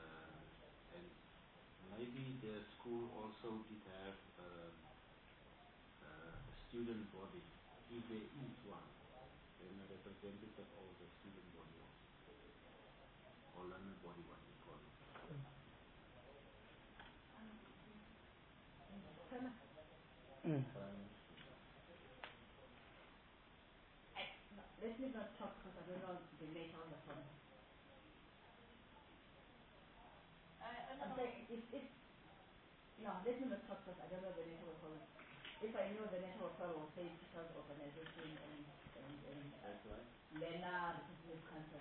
Speaker 1: maybe the school also did have a student body, if there is one, then a representative of the student body or learner body, what we call it.
Speaker 5: Mm.
Speaker 3: No, let me not talk because I don't know the nature of the problem. I'm saying if no, let me not talk because I don't know the nature of the problem. If I know the nature of the problem, say teachers organization and
Speaker 1: That's right.
Speaker 3: learner representative council.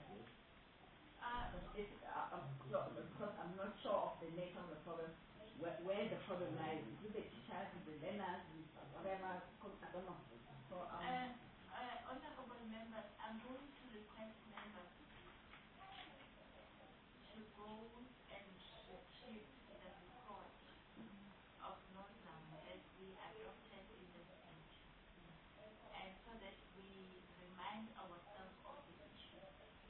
Speaker 3: Because I'm not sure of the nature of the problem, where the problem lies. Is it the teachers, is the learners, is whatever? I don't know. So
Speaker 2: Honorable members, I'm going to request members to go and retrieve the report of NOSAM that we adopted in the state, and so that we remind ourselves of the issues,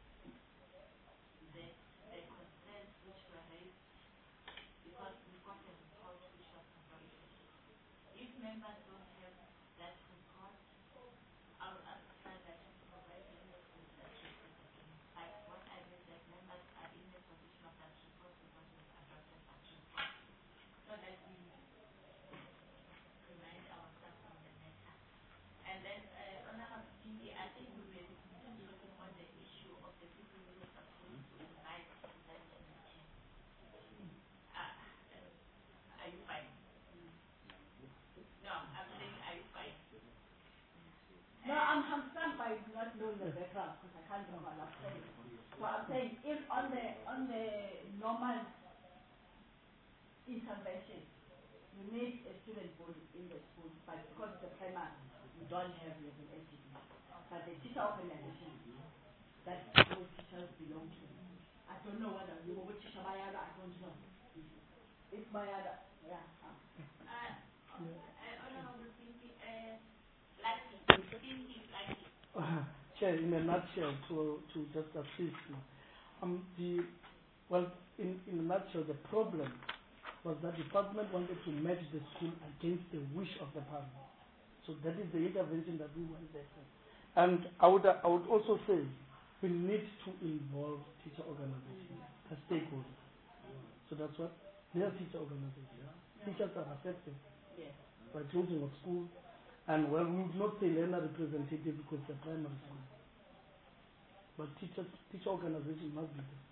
Speaker 2: that the concerns which were raised, because we got a report which was adopted. If members don't have that report, I'll ask Father to provide them with that report again. But what I know is that members are in the position of that report because we've adopted that report, so that we remind ourselves of the matter. And then, Honorable Cindy, I think we were still looking on the issue of the people who were supposed to invite to that meeting. Are you fine? No, I'm saying, are you fine?
Speaker 3: no, I'm stunned by not knowing the background because I can't remember last time. So I'm saying if on the normal intervention, you need a student body in the school, but because it's a primary, you don't have it in SGB. But the teacher organization, that those teachers belong to. I don't know whether you were teacher Mayada, I don't know. It's Mayada, yeah.
Speaker 2: Honorable Cindy, Lucky, Cindy, Lucky.
Speaker 5: Chair, in a nutshell, to just assist you, in a nutshell, the problem was that the department wanted to match the school against the wish of the parent. So that is the intervention that we went there for. And I would also say we need to involve teacher organizations as stakeholders. So that's what they are teacher organizations. Yeah. Teachers are affected by closing of schools. And well, we would not say learner representative because it's a primary school. But teacher organization must be there.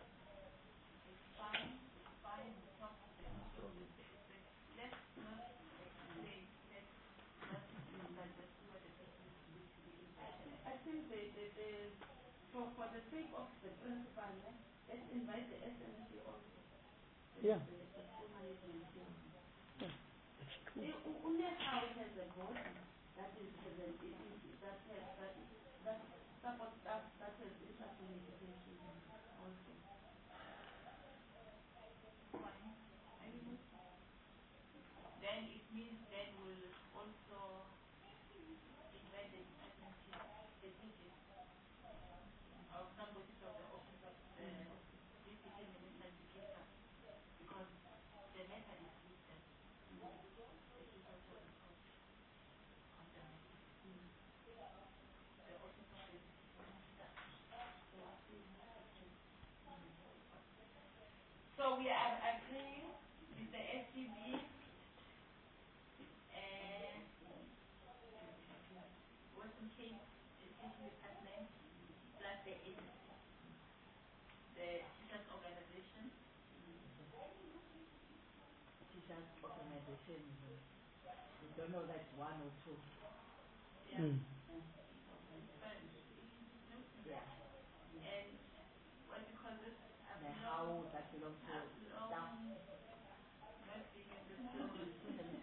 Speaker 3: I think for the sake of the principal, let's invite the SMC also.
Speaker 5: Yeah.
Speaker 3: The school management team.
Speaker 5: It's true.
Speaker 3: Unless how it has a board that is that support staff that has interest in education also.
Speaker 2: Then it means then we'll also invite the department chief, the teachers, or somebody from the office of the deputy minister to take up, because the matter is with them. The teachers will report on the matter. The office of the deputy minister. So we are agreeing with the SGB and Western Cape Education Department plus the agency, the teachers organization.
Speaker 3: Teachers organization, we don't know that's one or two.
Speaker 2: Yeah.
Speaker 5: Mm.
Speaker 3: Yeah.
Speaker 2: And what you call this?
Speaker 3: And how that belongs to staff.
Speaker 2: Not even the students.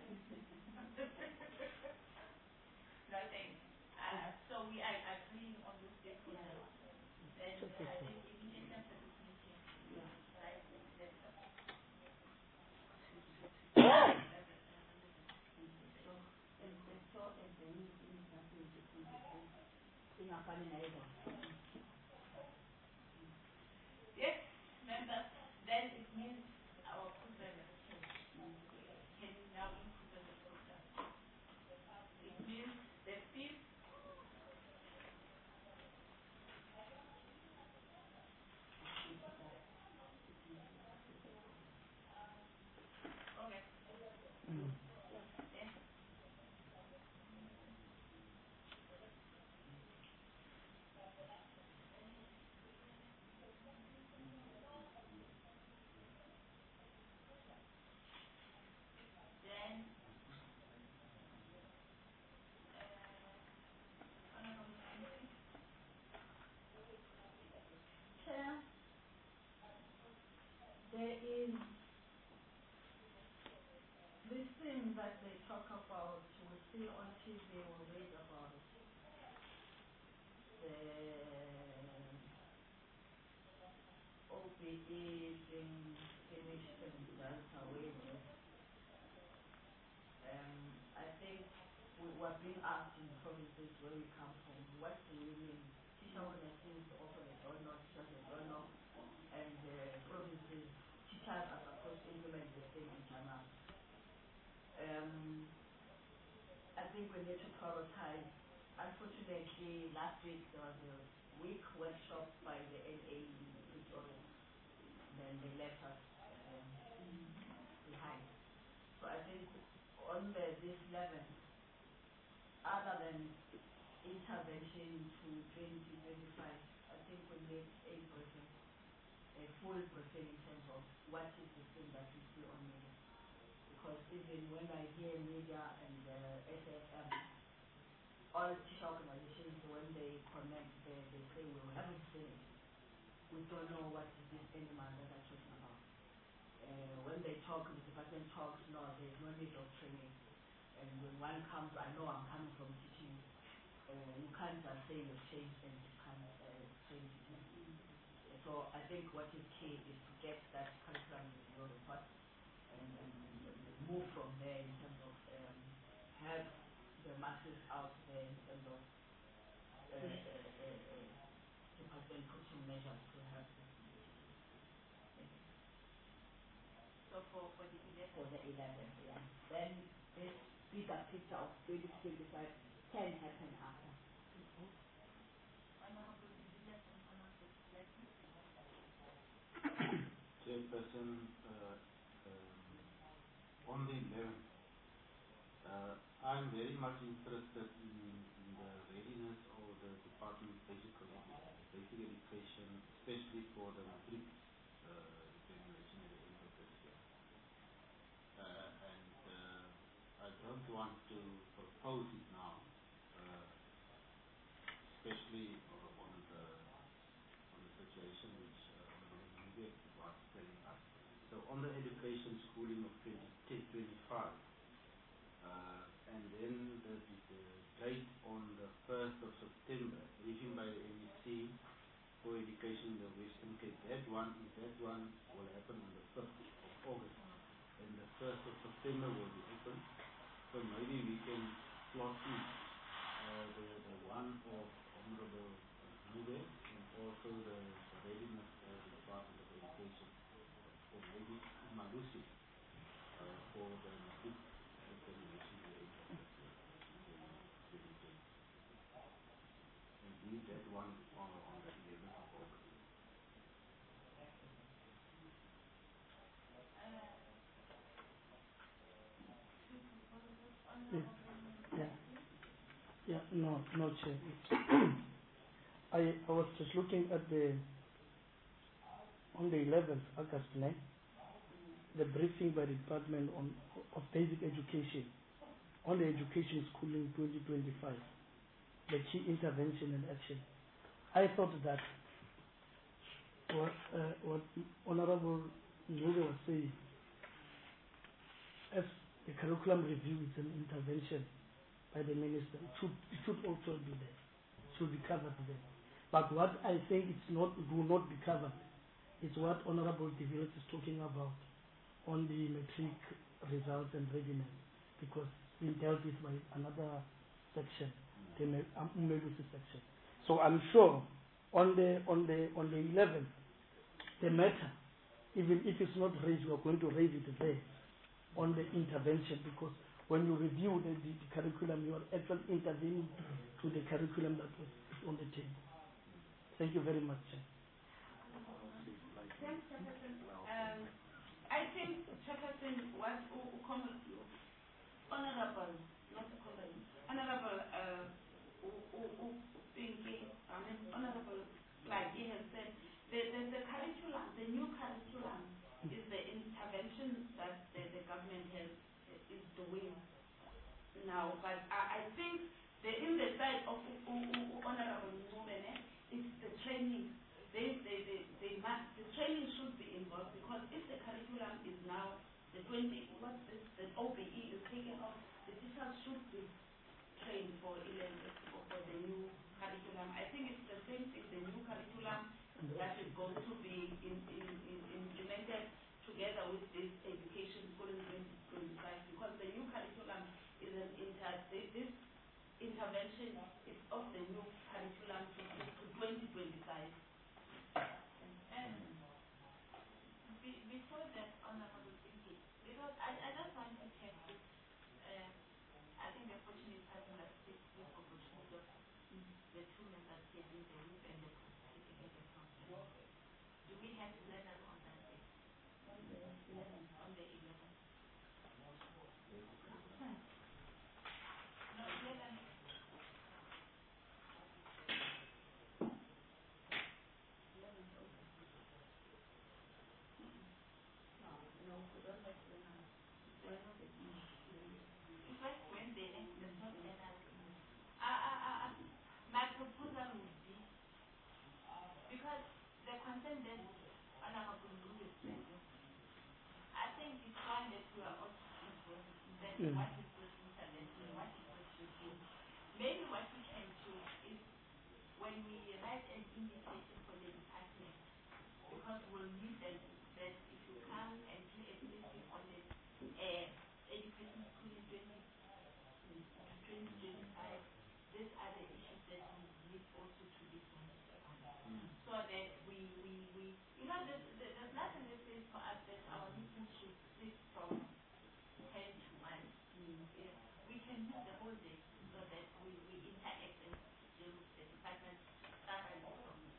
Speaker 2: Nothing. So we are agreeing on this stakeholders. And I think immediately after this meeting, we will decide the next step. Yes, members, then it means our program has changed. Can you now input on the program? It means the fifth. Okay.
Speaker 5: Mm.
Speaker 2: Yes.
Speaker 3: see on TV or read about it. The OBE being finished and that's away with. I think we were being asked in the provinces where we come from, what do we mean? Teacher organizations also they don't know, teachers they don't know, and the provinces, teachers are supposed to implement the same in general. I think we need to prioritize. Unfortunately, last week there was a week workshop by the NA in Pretoria. Then they left us behind. So I think on this level, other than intervention to 2025, I think we need a briefing, a full briefing in terms of what is the thing that we see on media. Because even when I hear media and SFM, all teacher organizations, when they connect, they say, we haven't seen it. We don't know what is this animal that they're talking about. When they talk, the department talks, no, there's no need of training. And when one comes, I know I'm coming from teaching. You can't just say you've changed and you can't change it. So I think what is key is to get that curriculum review report and move from there in terms of have the masses out there in terms of department putting measures to help them.
Speaker 2: So for the 11th?
Speaker 3: For the 11th, yeah. Then this bigger picture of 2025 can happen after.
Speaker 2: Honorable Legislator, Honorable Legislator.
Speaker 1: Chairperson, on the 11th, I'm very much interested in the readiness of the Department of Basic Education, especially for the matric examination at the end of this year. I don't want to propose it now, especially on the situation which Honorable was telling us. So on the education schooling of 2025, and then the date on the 1st of September, briefing by the MEC for education in the Western Cape. That one will happen on the 5th of August, and the 1st of September will be open. So maybe we can slot in the one of Honorable Zube and also the readiness of the Department of Education, or maybe Malusi for the matric examination at the end of this year, 2020. And leave that one on the 11th of August.
Speaker 5: No, Chair. I was just looking at on the 11th August, the briefing by the Department of Basic Education on the education schooling 2025, the key intervention and action. I thought that what Honorable Ngube was saying, as the curriculum review is an intervention by the minister, it should also be there, should be covered there. But what I think will not be covered is what Honorable De Villiers is talking about on the matric results and readiness, because it's been dealt with by another section, the Umelusi section. So I'm sure on the 11th, the matter, even if it's not raised, we are going to raise it there on the intervention, because when you review the curriculum, you are actually intervening to the curriculum that was on the table. Thank you very much.
Speaker 2: I think Chairperson was honorable, not comment, honorable honorable, like he has said, the curriculum, the new curriculum is the intervention that the government is doing now. But I think in the side of honorable women, it's the training. The training should be involved, because if the curriculum is now the OBE is taken off, the teachers should be trained for the new curriculum. I think it's the same thing, the new curriculum that is going to be implemented together with this education schooling 2025, because the new curriculum is this intervention is of the new curriculum to 2025. And before that, Honorable Vicky, because I just want to check this, I think the fortunate person that speaks this opportunity of the two members getting the whip and the participating in the program. Do we have learners on that day? On the 11th. No, 11th. My proposal would be, because the concern that Honorable Nguru is raising, I think it's one that we are also involved in, that what is this intervention, what is this regime. Maybe what we can do is, when we write an invitation for the department, because we'll need them, that if you come and do a briefing on the education school in 2025, these are the issues that we need also to be focused on. So that we there's nothing that says for us that our meeting should split from 10 to 1. We can use the whole day so that we interact and deal with the department thoroughly.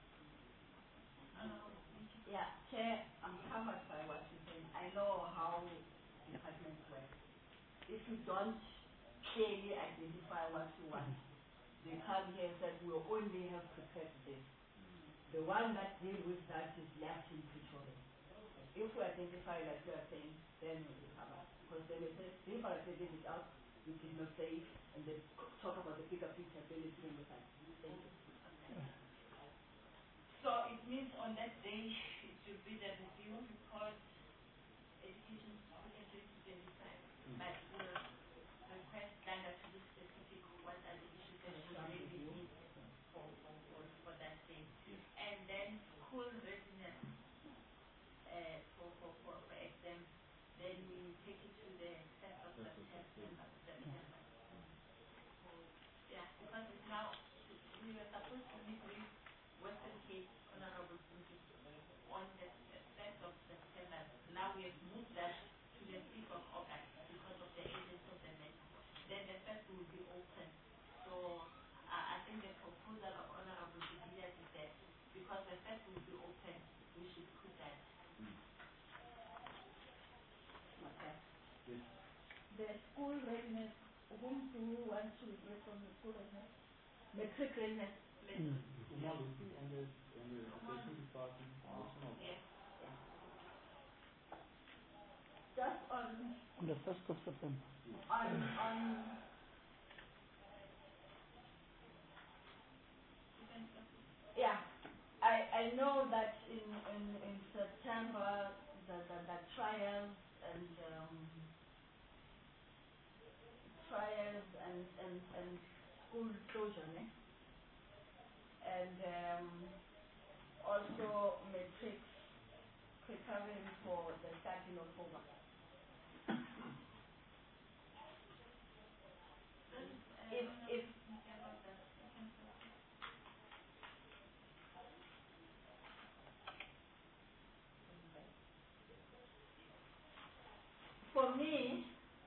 Speaker 3: Yeah, Chair, I'm covered by what you're saying. I know how departments work. If you don't clearly identify what you want, they come here and say, we only have prepared this. The one that deals with that is left in Pretoria. If we identify like you are saying, then we will cover. Because they will say, if I say this is out, we did not say it, and they talk about the bigger picture, then it's going to be fine. Thank you.
Speaker 2: So it means on that day it should be the review report, education student 2025, but we'll request Danga to be specific what are the issues that should really be for that day. And then school readiness for exams, then we take it to the 1st of September. So, yeah, because it's now, we were supposed to meet with Western Cape Honorable Buki on the 1st of September. Now we have moved that to the 5th of August because of the agents of the matter. Then the 1st will be open. So I think the proposal of Honorable Buki is that because the 1st will be open, we should put that.
Speaker 3: Okay.
Speaker 1: Yes.
Speaker 3: The school readiness, whom do you want to hear from the school readiness? Matric readiness.
Speaker 1: Humanity and the education department.
Speaker 2: Yes.
Speaker 3: Just on
Speaker 5: the 1st of September.
Speaker 3: Yeah, I know that in September the trials and school closure, eh? And also matric preparing for the start in October. If for me,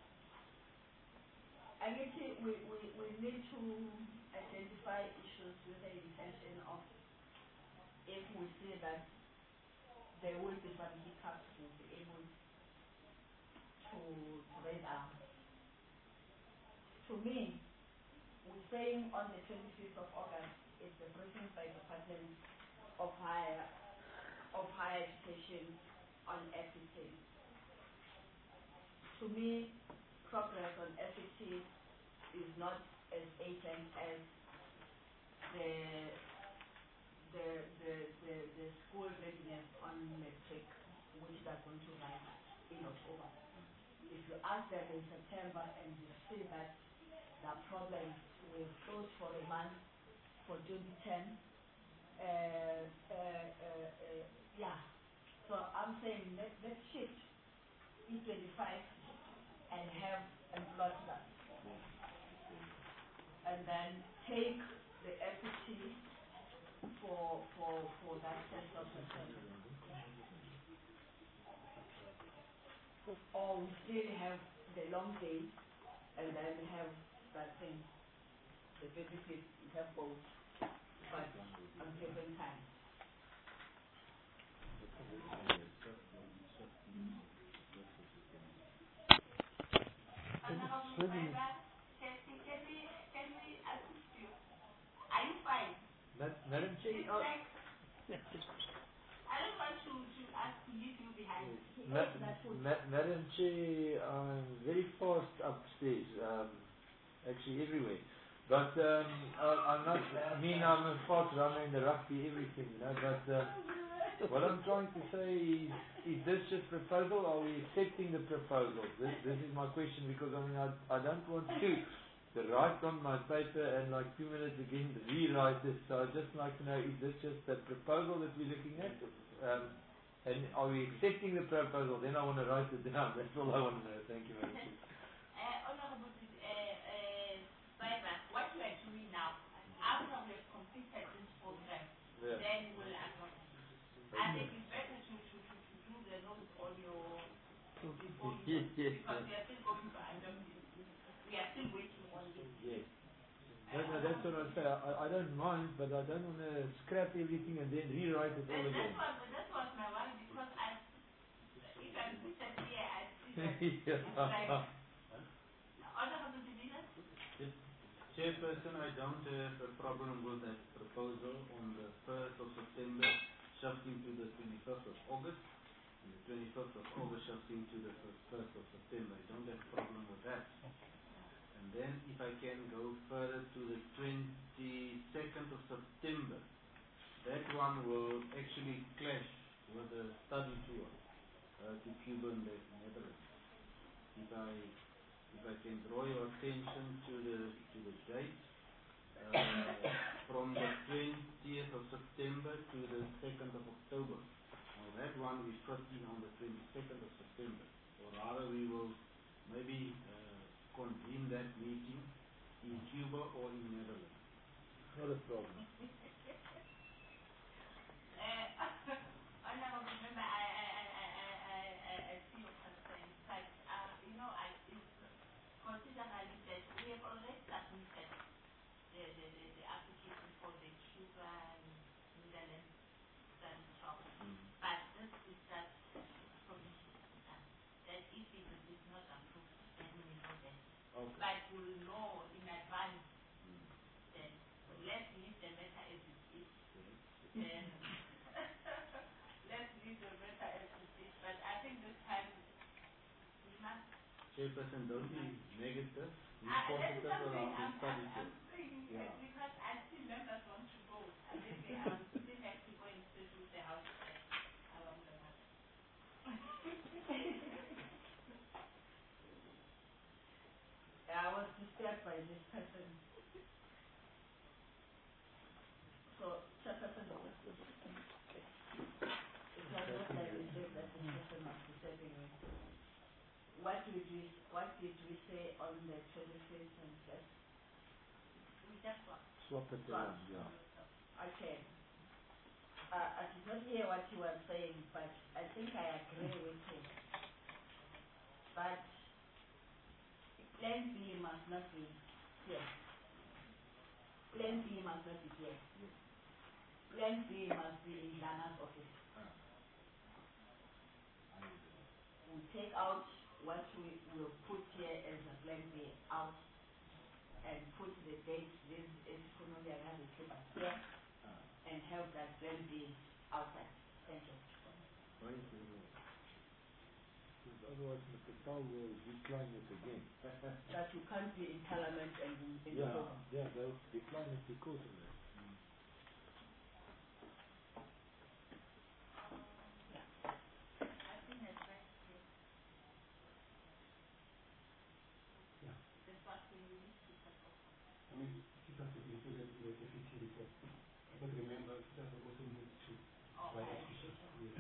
Speaker 3: I need to, we need to identify issues with the intention of, if we see that there will be some hiccups, we'll be able to raise up. To me, we're saying on the 25th of August is the briefing by Department of Higher Education on FET. To me, progress on FET is not as urgent as the school readiness on matric, which they're going to write in October. If you ask them in September and you see that there are problems we've closed for a month for 2010. Yeah. So I'm saying let's shift E25 and have employed that. And then take the equity for that 10th of September. Or we still have the long day and then have that thing, the benefit, we have both, but on different times.
Speaker 2: Can we assist you? Are you fine?
Speaker 4: Madam Chair,
Speaker 2: I don't want to ask to leave you behind.
Speaker 4: Madam Chair, I'm very fast upstairs, actually everywhere. But I'm not, I'm a fast runner in the rugby, everything, but what I'm trying to say is this just proposal? Are we accepting the proposal? This is my question, because I don't want to write on my paper and like 2 minutes again rewrite it. So I'd just like to know, is this just the proposal that we're looking at? And are we accepting the proposal? Then I want to write it down. That's all I want to know. Thank you very much.
Speaker 2: Honorable Spider, what you are doing now, after we have completed this program, then we'll adopt it. I think it's better to do the notes on your before you, because we are still going to adopt it. We are still waiting on it.
Speaker 4: Yes. No, that's what I say. I don't mind, but I don't want to scrap everything and then rewrite it all again.
Speaker 2: That was my worry, because if I'm sitting here, I see that
Speaker 4: Yeah.
Speaker 2: it's like, Honorable Division?
Speaker 1: Chairperson, I don't have a problem with that proposal on the 1st of September shifting to the 25th of August, and the 25th of August shifting to the 1st of September. I don't have a problem with that. And then if I can go further to the 22nd of September, that one will actually clash with the study tour to Cuba and the Netherlands. If I can draw your attention to the date, from the 20th of September to the 2nd of October. Now that one we proceed on the 22nd of September, or rather we will maybe convene that meeting in Cuba or in Netherlands.
Speaker 4: Not a problem.
Speaker 2: Honorable Member, I see your concern, but considering that we have already submitted the application for the Cuba and Netherlands study talk, but this is just provision, that if it is not approved, then we will know that.
Speaker 1: Okay.
Speaker 2: But we'll know in advance then. Let's leave the matter as it is. Then let's leave the matter as it is. But I think this time we must.
Speaker 1: Chairperson, don't be negative. Be
Speaker 2: That's
Speaker 1: positive
Speaker 2: something
Speaker 1: around the study
Speaker 2: I'm
Speaker 1: tour.
Speaker 2: saying,
Speaker 1: Yeah.
Speaker 2: because I see members want to go, and then they still have to go and sit with the house along the matter.
Speaker 3: I was disturbed by this person. So, Chairperson, it was not like we said that this person was disturbing me. What did we say on the 25th and 1st?
Speaker 2: We just want.
Speaker 4: Swap it around, yeah.
Speaker 3: Okay. I did not hear what you were saying, but I think I agree with him. But Plan B must not be here. Plan B must not be here.
Speaker 1: Yes.
Speaker 3: Plan B must be in Lana's office. We take out what we will put here as a Plan B out and put the dates, this is here, and have that Plan B outside. Thank you.
Speaker 1: Thank you.
Speaker 4: Because otherwise Mr. Paul will decline it again.
Speaker 3: That you can't be in Parliament and in the program.
Speaker 4: Yeah, they'll decline it because of that.
Speaker 2: I think that's right.
Speaker 4: Yeah.
Speaker 2: That's what we need to support.
Speaker 4: I mean,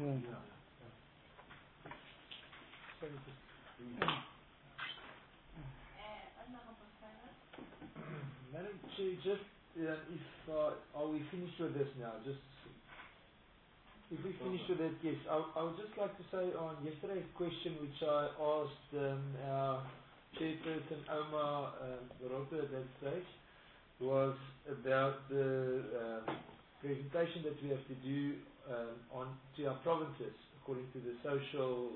Speaker 5: Mm.
Speaker 2: Honorable Sarah?
Speaker 4: Madam Chair, just if are we finished with this now? Just if we finish with it, yes. I would just like to say on yesterday's question, which I asked our chairperson Omar Baroto at that stage, was about the presentation that we have to do on to our provinces according to the social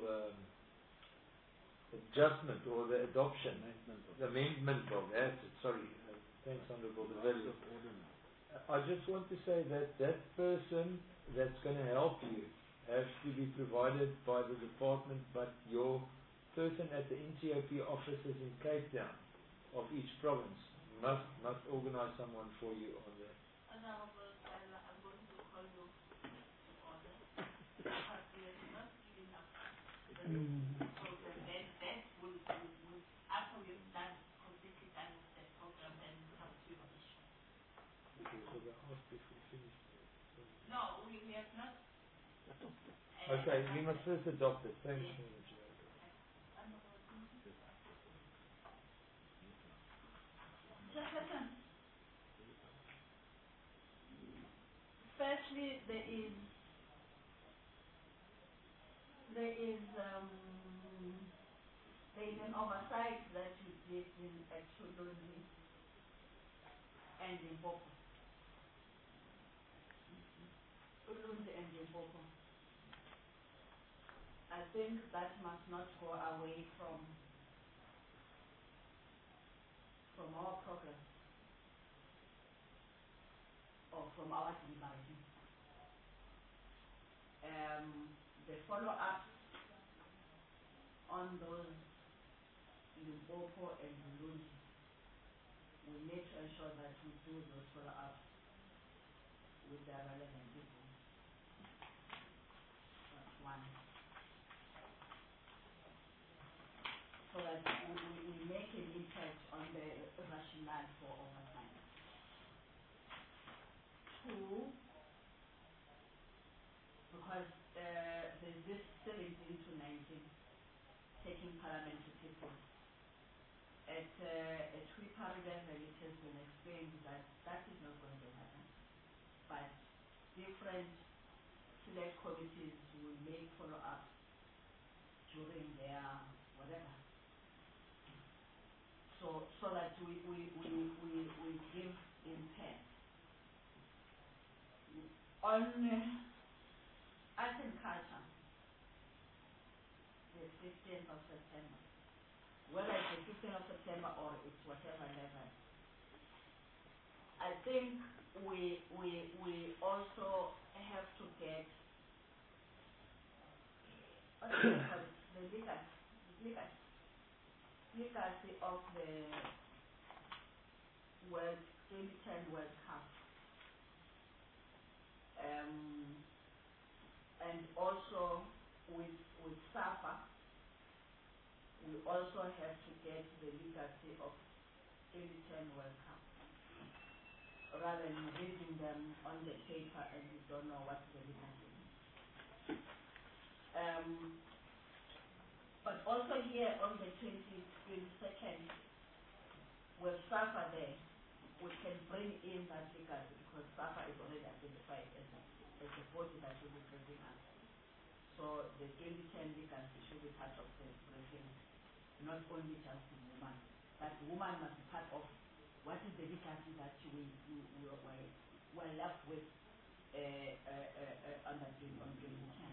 Speaker 4: adjustment or the adoption, the amendment of that. Sorry, thanks, Honourable De Villiers. I just want to say that that person that's going to help you has to be provided by the department, but your person at the NCOP offices in Cape Town of each province must organize someone for you on that.
Speaker 2: Honorable Sarah, I'm going to call you to order. Because we are not giving up the program. Then that will, after we've completely done the program, then we come to your issue.
Speaker 4: Okay, so they asked if we finished.
Speaker 2: No, we have not.
Speaker 4: Okay, we must first adopt it. Thanks very much.
Speaker 3: Chairperson, firstly, there is an oversight that you did in Exodology and in Boko. Ulundi and in Boko. I think that must not go away from our program or from our deliberation. The follow-up on those Limpopo and Burundi, we need to ensure that we do those follow-ups with the relevant people. That's one. So that we make an impact on the rationale for oversight. Two, because there's this 17 to 19 taking parliament to people. At Whipari level, it has been explained that that is not going to happen. But different select committees will make follow-up during their whatever. So that we give impact. On arts and culture, the 15th of September, whether it's the 15th of September or it's whatever level, I think we also have to get the legacy of the 2010 World Cup. And also with SAFA, we also have to get the legacy of 2010 World Cup. Rather than reading them on the paper and you don't know what the legacy is. But also here on the 22nd, with SAFA there, we can bring in that legacy because SAFA is already identified as a body that will be bringing us. So the 2010 legacy should be part of the briefing, not only just the woman. But the woman must be part of what is the legacy that we're left with on 2010.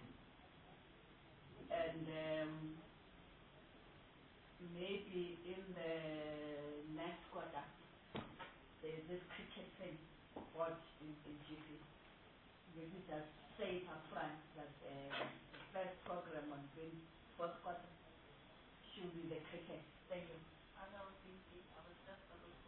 Speaker 3: And maybe in the next quarter, there's this cricket thing bought in GP. Maybe just say it up front that the first program on 4th quarter should be the cricket. Thank you.
Speaker 2: I was thinking, I was just about to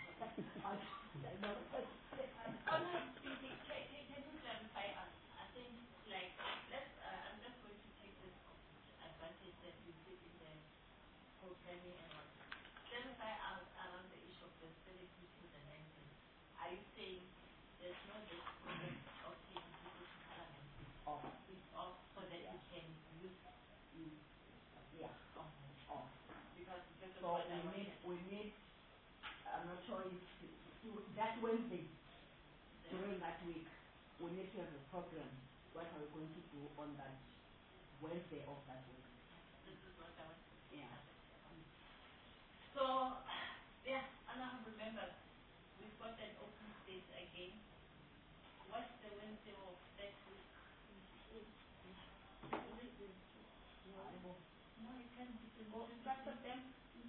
Speaker 2: honestly speaking, can you clarify us? I think, like, I'm just going to take this advantage that you sit in the programming and all. Clarify us around the issue of the 32 to the 19. Are you saying there's no this program of taking people to parliament? It's off.
Speaker 3: So we meet, I'm not sure if that Wednesday, during that week, we need to have a program. What are we going to do on that Wednesday of that week?
Speaker 2: This is what I want to say.
Speaker 3: Yeah.
Speaker 2: So, yeah, honorable members, we've got an open space again. What's the Wednesday of that week? No, it can't be the start of them.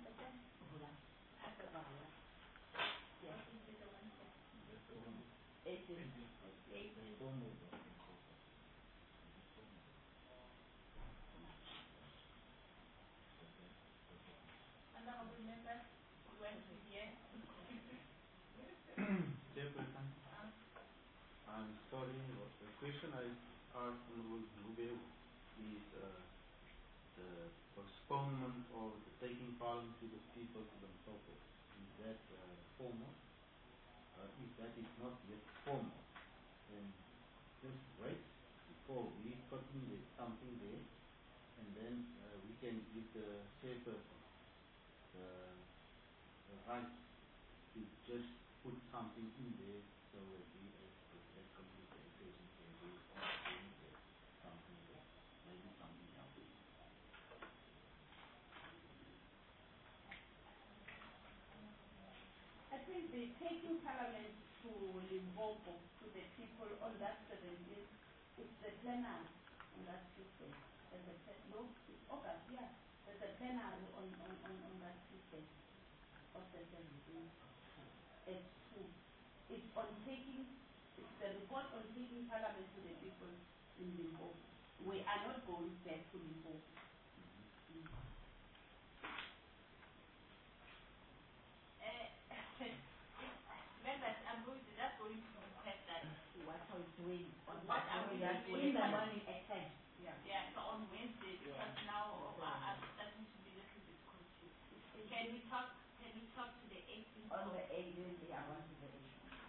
Speaker 3: Yes.
Speaker 2: What is the Wednesday?
Speaker 3: 18.
Speaker 2: Honorable members, we went to here.
Speaker 1: Chairperson, I'm sorry, the question I asked Honorable Dube is the postponement of the taking Parliament to the people to themselves. Is that formal? If that is not yet formal, then just wait before we put in something there, and then we can give the chairperson the right to just put something in there so that we as communication can do something there, maybe something else.
Speaker 3: I think the taking Parliament to Limpopo to the people on that 17th, it's the plenary on that Tuesday. No, it's August, yeah. There's a plenary on that Tuesday of the 17th. It's 2. It's on taking, it's the report on taking Parliament to the people in Limpopo. We are not going back to Limpopo.
Speaker 2: Members, I'm going to just going to request that.
Speaker 3: What are we doing?
Speaker 2: What are we doing?
Speaker 3: In the morning at 10.
Speaker 2: Yeah, so on Wednesday, because now I'm starting to be a little bit confused. Can we talk to the 18th?
Speaker 3: On the 18th, yeah, on the 18th.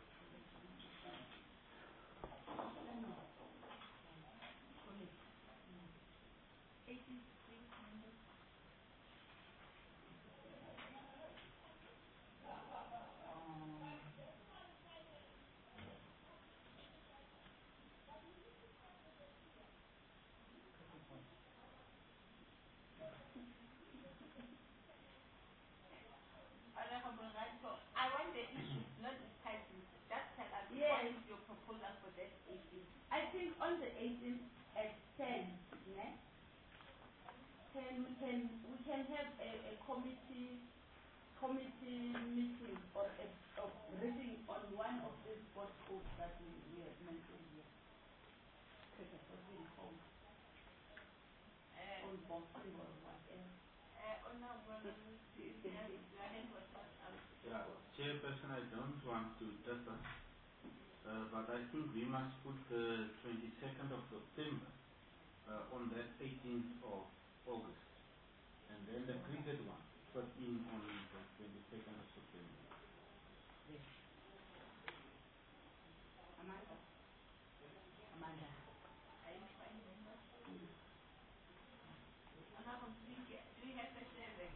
Speaker 2: Honorable Ranto, I want the issue, not the title. Just tell us what is your proposal for that 18th?
Speaker 3: I think on the 18th at 10, yeah? 10 we can have a committee meeting or a briefing on one of these board codes that we have mentioned here. What's been called? On boxing or whatever.
Speaker 2: Honorable, your hand was not up.
Speaker 1: Yeah, Chairperson, I don't want to differ, but I think we must put the 22nd of September on that 18th of August, and then the cricket one put in on the 22nd of September.
Speaker 3: Yes. Amanda.
Speaker 2: Are you fine, members? Honorable, do you have a survey?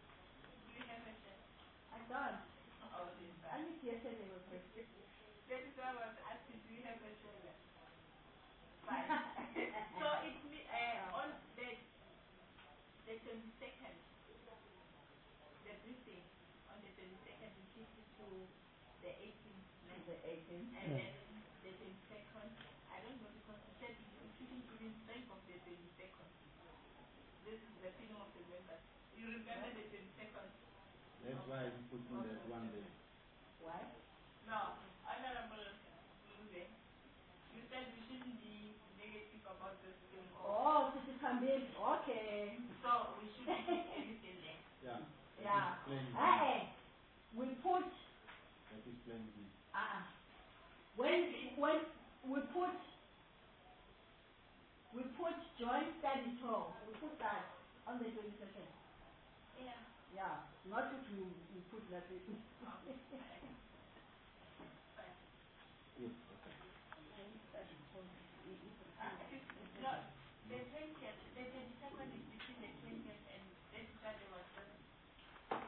Speaker 3: I don't.
Speaker 2: Oh, this
Speaker 3: I think yesterday was great.
Speaker 2: That is why I was asking, do you have a survey? Fine. So it's on the 22nd, the briefing on the 22nd, we shift it to the 18th.
Speaker 3: The 18th.
Speaker 2: And then the 22nd, I don't know, because we said we shouldn't even think of the 22nd. This is the feeling of the members. You remember the 22nd?
Speaker 1: That's why we put in that one day.
Speaker 3: Why?
Speaker 2: No, Honorable Lube, you said we shouldn't be negative about this thing.
Speaker 3: Oh, Sister Kambili. Okay.
Speaker 2: So we shouldn't put anything there.
Speaker 1: Yeah.
Speaker 3: Yeah.
Speaker 1: Plain B.
Speaker 3: Hey, we put
Speaker 1: That is plain B.
Speaker 3: when we put joint study tour, we put that on the 22nd.
Speaker 2: Yeah.
Speaker 3: Yeah, not if we put that in.
Speaker 1: Yes, okay.
Speaker 2: No, the 20th, the 22nd is between the 20th and this Saturday was just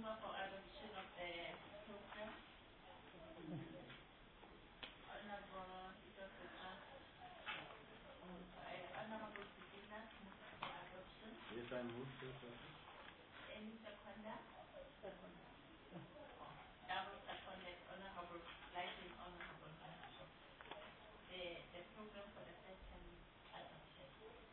Speaker 2: approval for adoption of the program. Honorable Honorable Christina, for adoption.
Speaker 1: Yes, I move to
Speaker 2: Any seconder? Double seconded, Honorable, lighting Honorable. The program for the second adoption.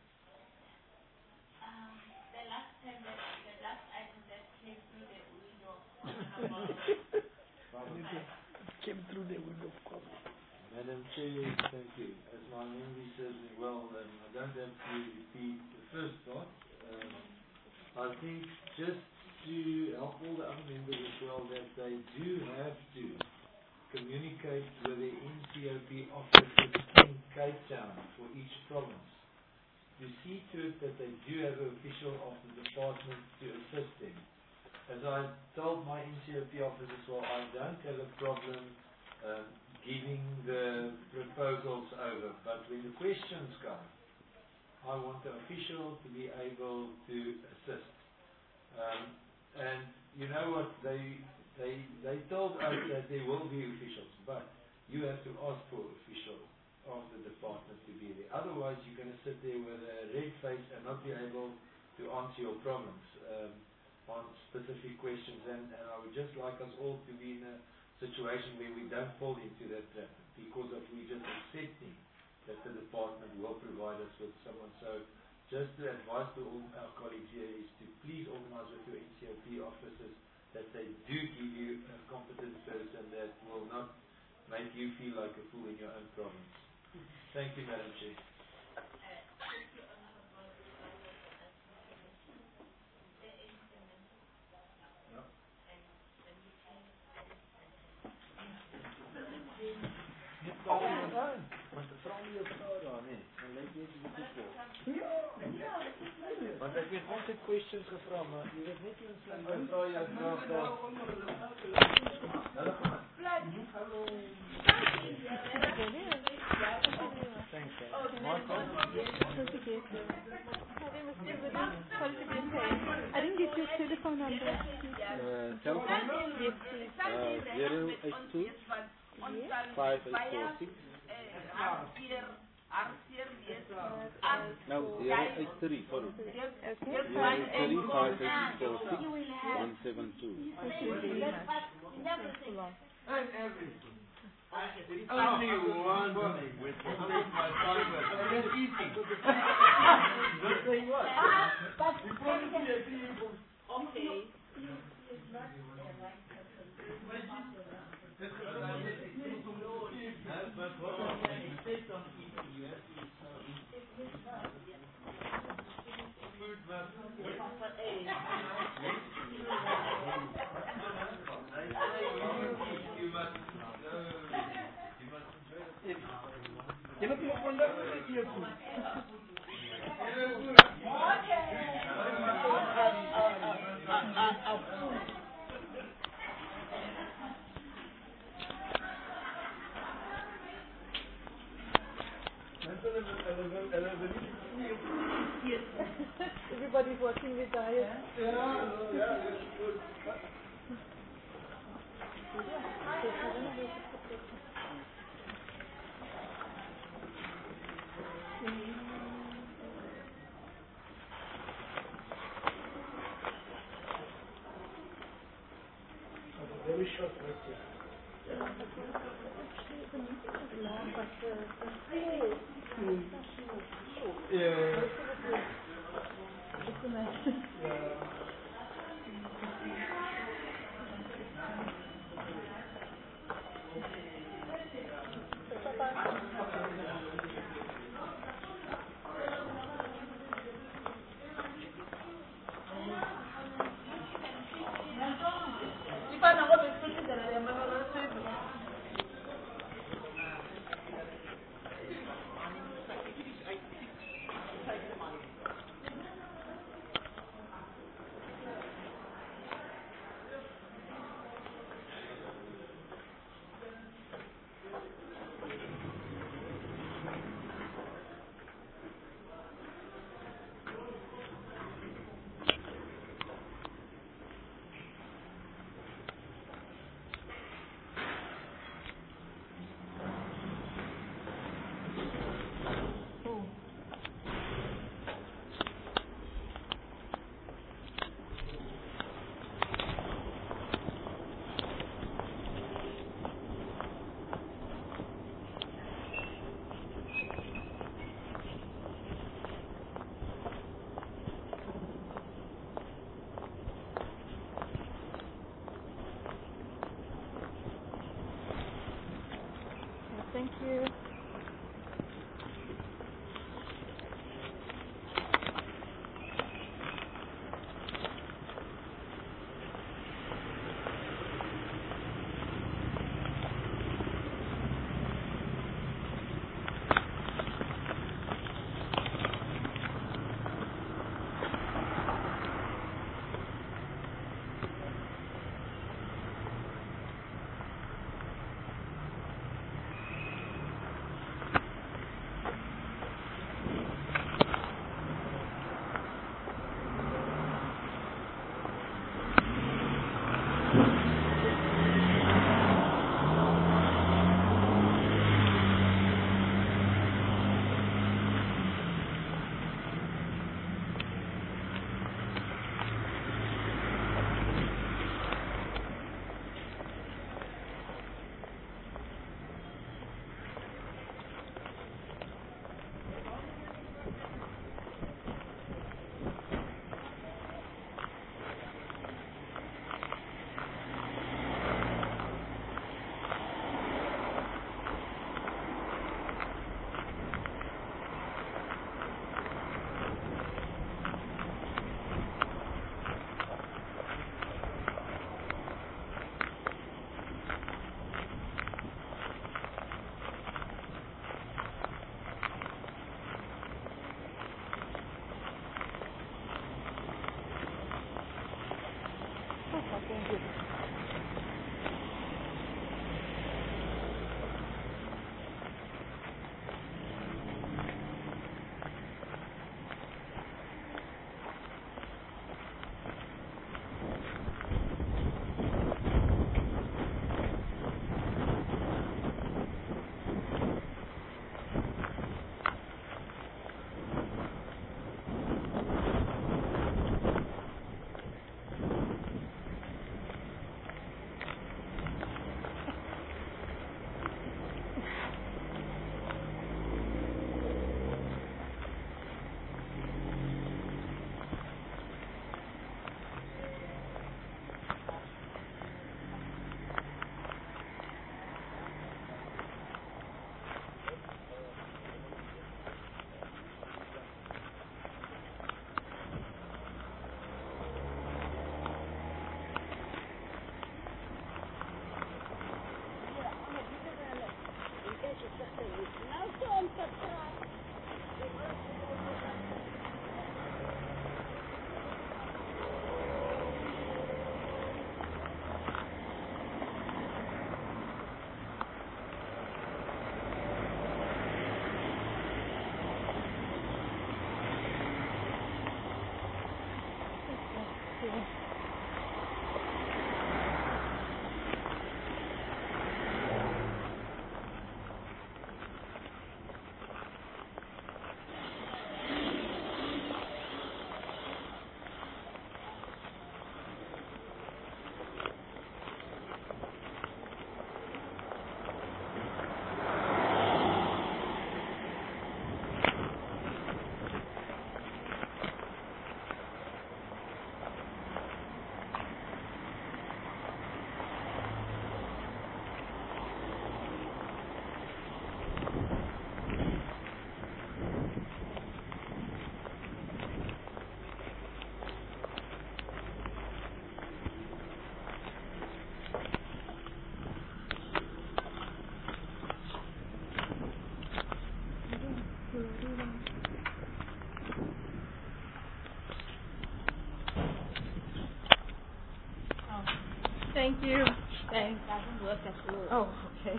Speaker 2: The last item that came through the window, Honorable.
Speaker 5: Came through the window of course.
Speaker 4: Madam Chair, thank you. As my memory serves me well, I don't have to repeat the first part. I think just to help all the other members as well, that they do have to communicate with the NCOP offices in Cape Town for each province, to see to it that they do have an official of the department to assist them. As I told my NCOP office as well, I don't have a problem giving the proposals over, but when the questions come, I want the official to be able to assist. And you know what, they told us that there will be officials, but you have to ask for official of the department to be there. Otherwise you're going to sit there with a red face and not be able to answer your problems on specific questions. And I would just like us all to be in a situation where we don't fall into that trap, because of we just accepting that the department will provide us with someone. So just to advise to all our colleagues here is to please organize with your NCOP officers that they do give you a competent person that will not make you feel like a fool in your own province. Thank you, Madam Chair.
Speaker 2: Thank you, Honorable.
Speaker 1: No. Want te vra nie jou vrae daar nie. Dan lyk jy nie goed voor. Want ek het altyd questions gevra, maar jy weet net hoe slim jy vra jou vrae daar. Hallo gaan. Hallo. Thanks.
Speaker 6: I didn't get your telephone number.
Speaker 1: Telephone?
Speaker 6: Yes, please.
Speaker 1: 082 5846. No, 083, sorry. 083 5846 172. Only one with my partner. That's easy. Just saying what? You promised me a people.
Speaker 3: Okay.
Speaker 1: But what I'm saying, based on eating, you have to eat food, but you must
Speaker 5: You know, people wonder what you do.
Speaker 6: Yes. Everybody's watching the diet.
Speaker 5: Very short lecture.
Speaker 6: The meeting was long, but the
Speaker 5: Yeah.
Speaker 6: it's a mess. Thank you. Thank you. Thank you. Thanks.
Speaker 3: Doesn't work at all.
Speaker 6: Oh, okay.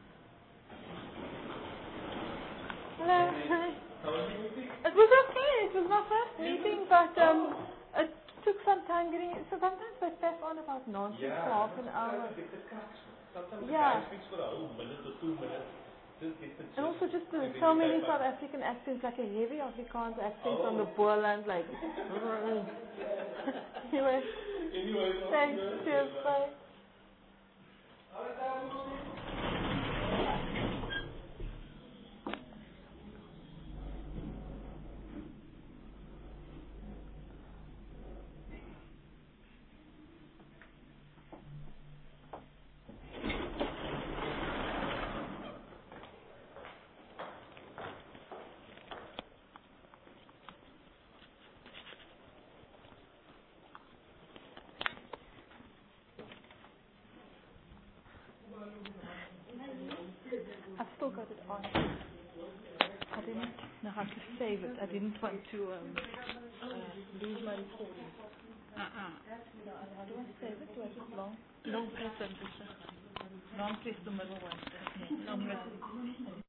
Speaker 6: Hello. Hi. It was okay. was my first meeting, but it took some time getting it. So sometimes they pass on about nonsense for half an hour.
Speaker 4: Sometimes
Speaker 6: Yeah.
Speaker 4: the guy speaks for a whole minute or 2 minutes. Just get the
Speaker 6: And also just
Speaker 4: and then
Speaker 6: so
Speaker 4: you
Speaker 6: many
Speaker 4: type
Speaker 6: South
Speaker 4: up.
Speaker 6: African accents, like a heavy Afrikaans accent on the Boerland, like. Anyway,
Speaker 4: Anyway,
Speaker 6: thanks. Cheers. Bye. I've still got it on. I didn't know how to save it. I didn't want to lose my recording. No, how do I save it? Do I just long press and long press the middle one? Long press.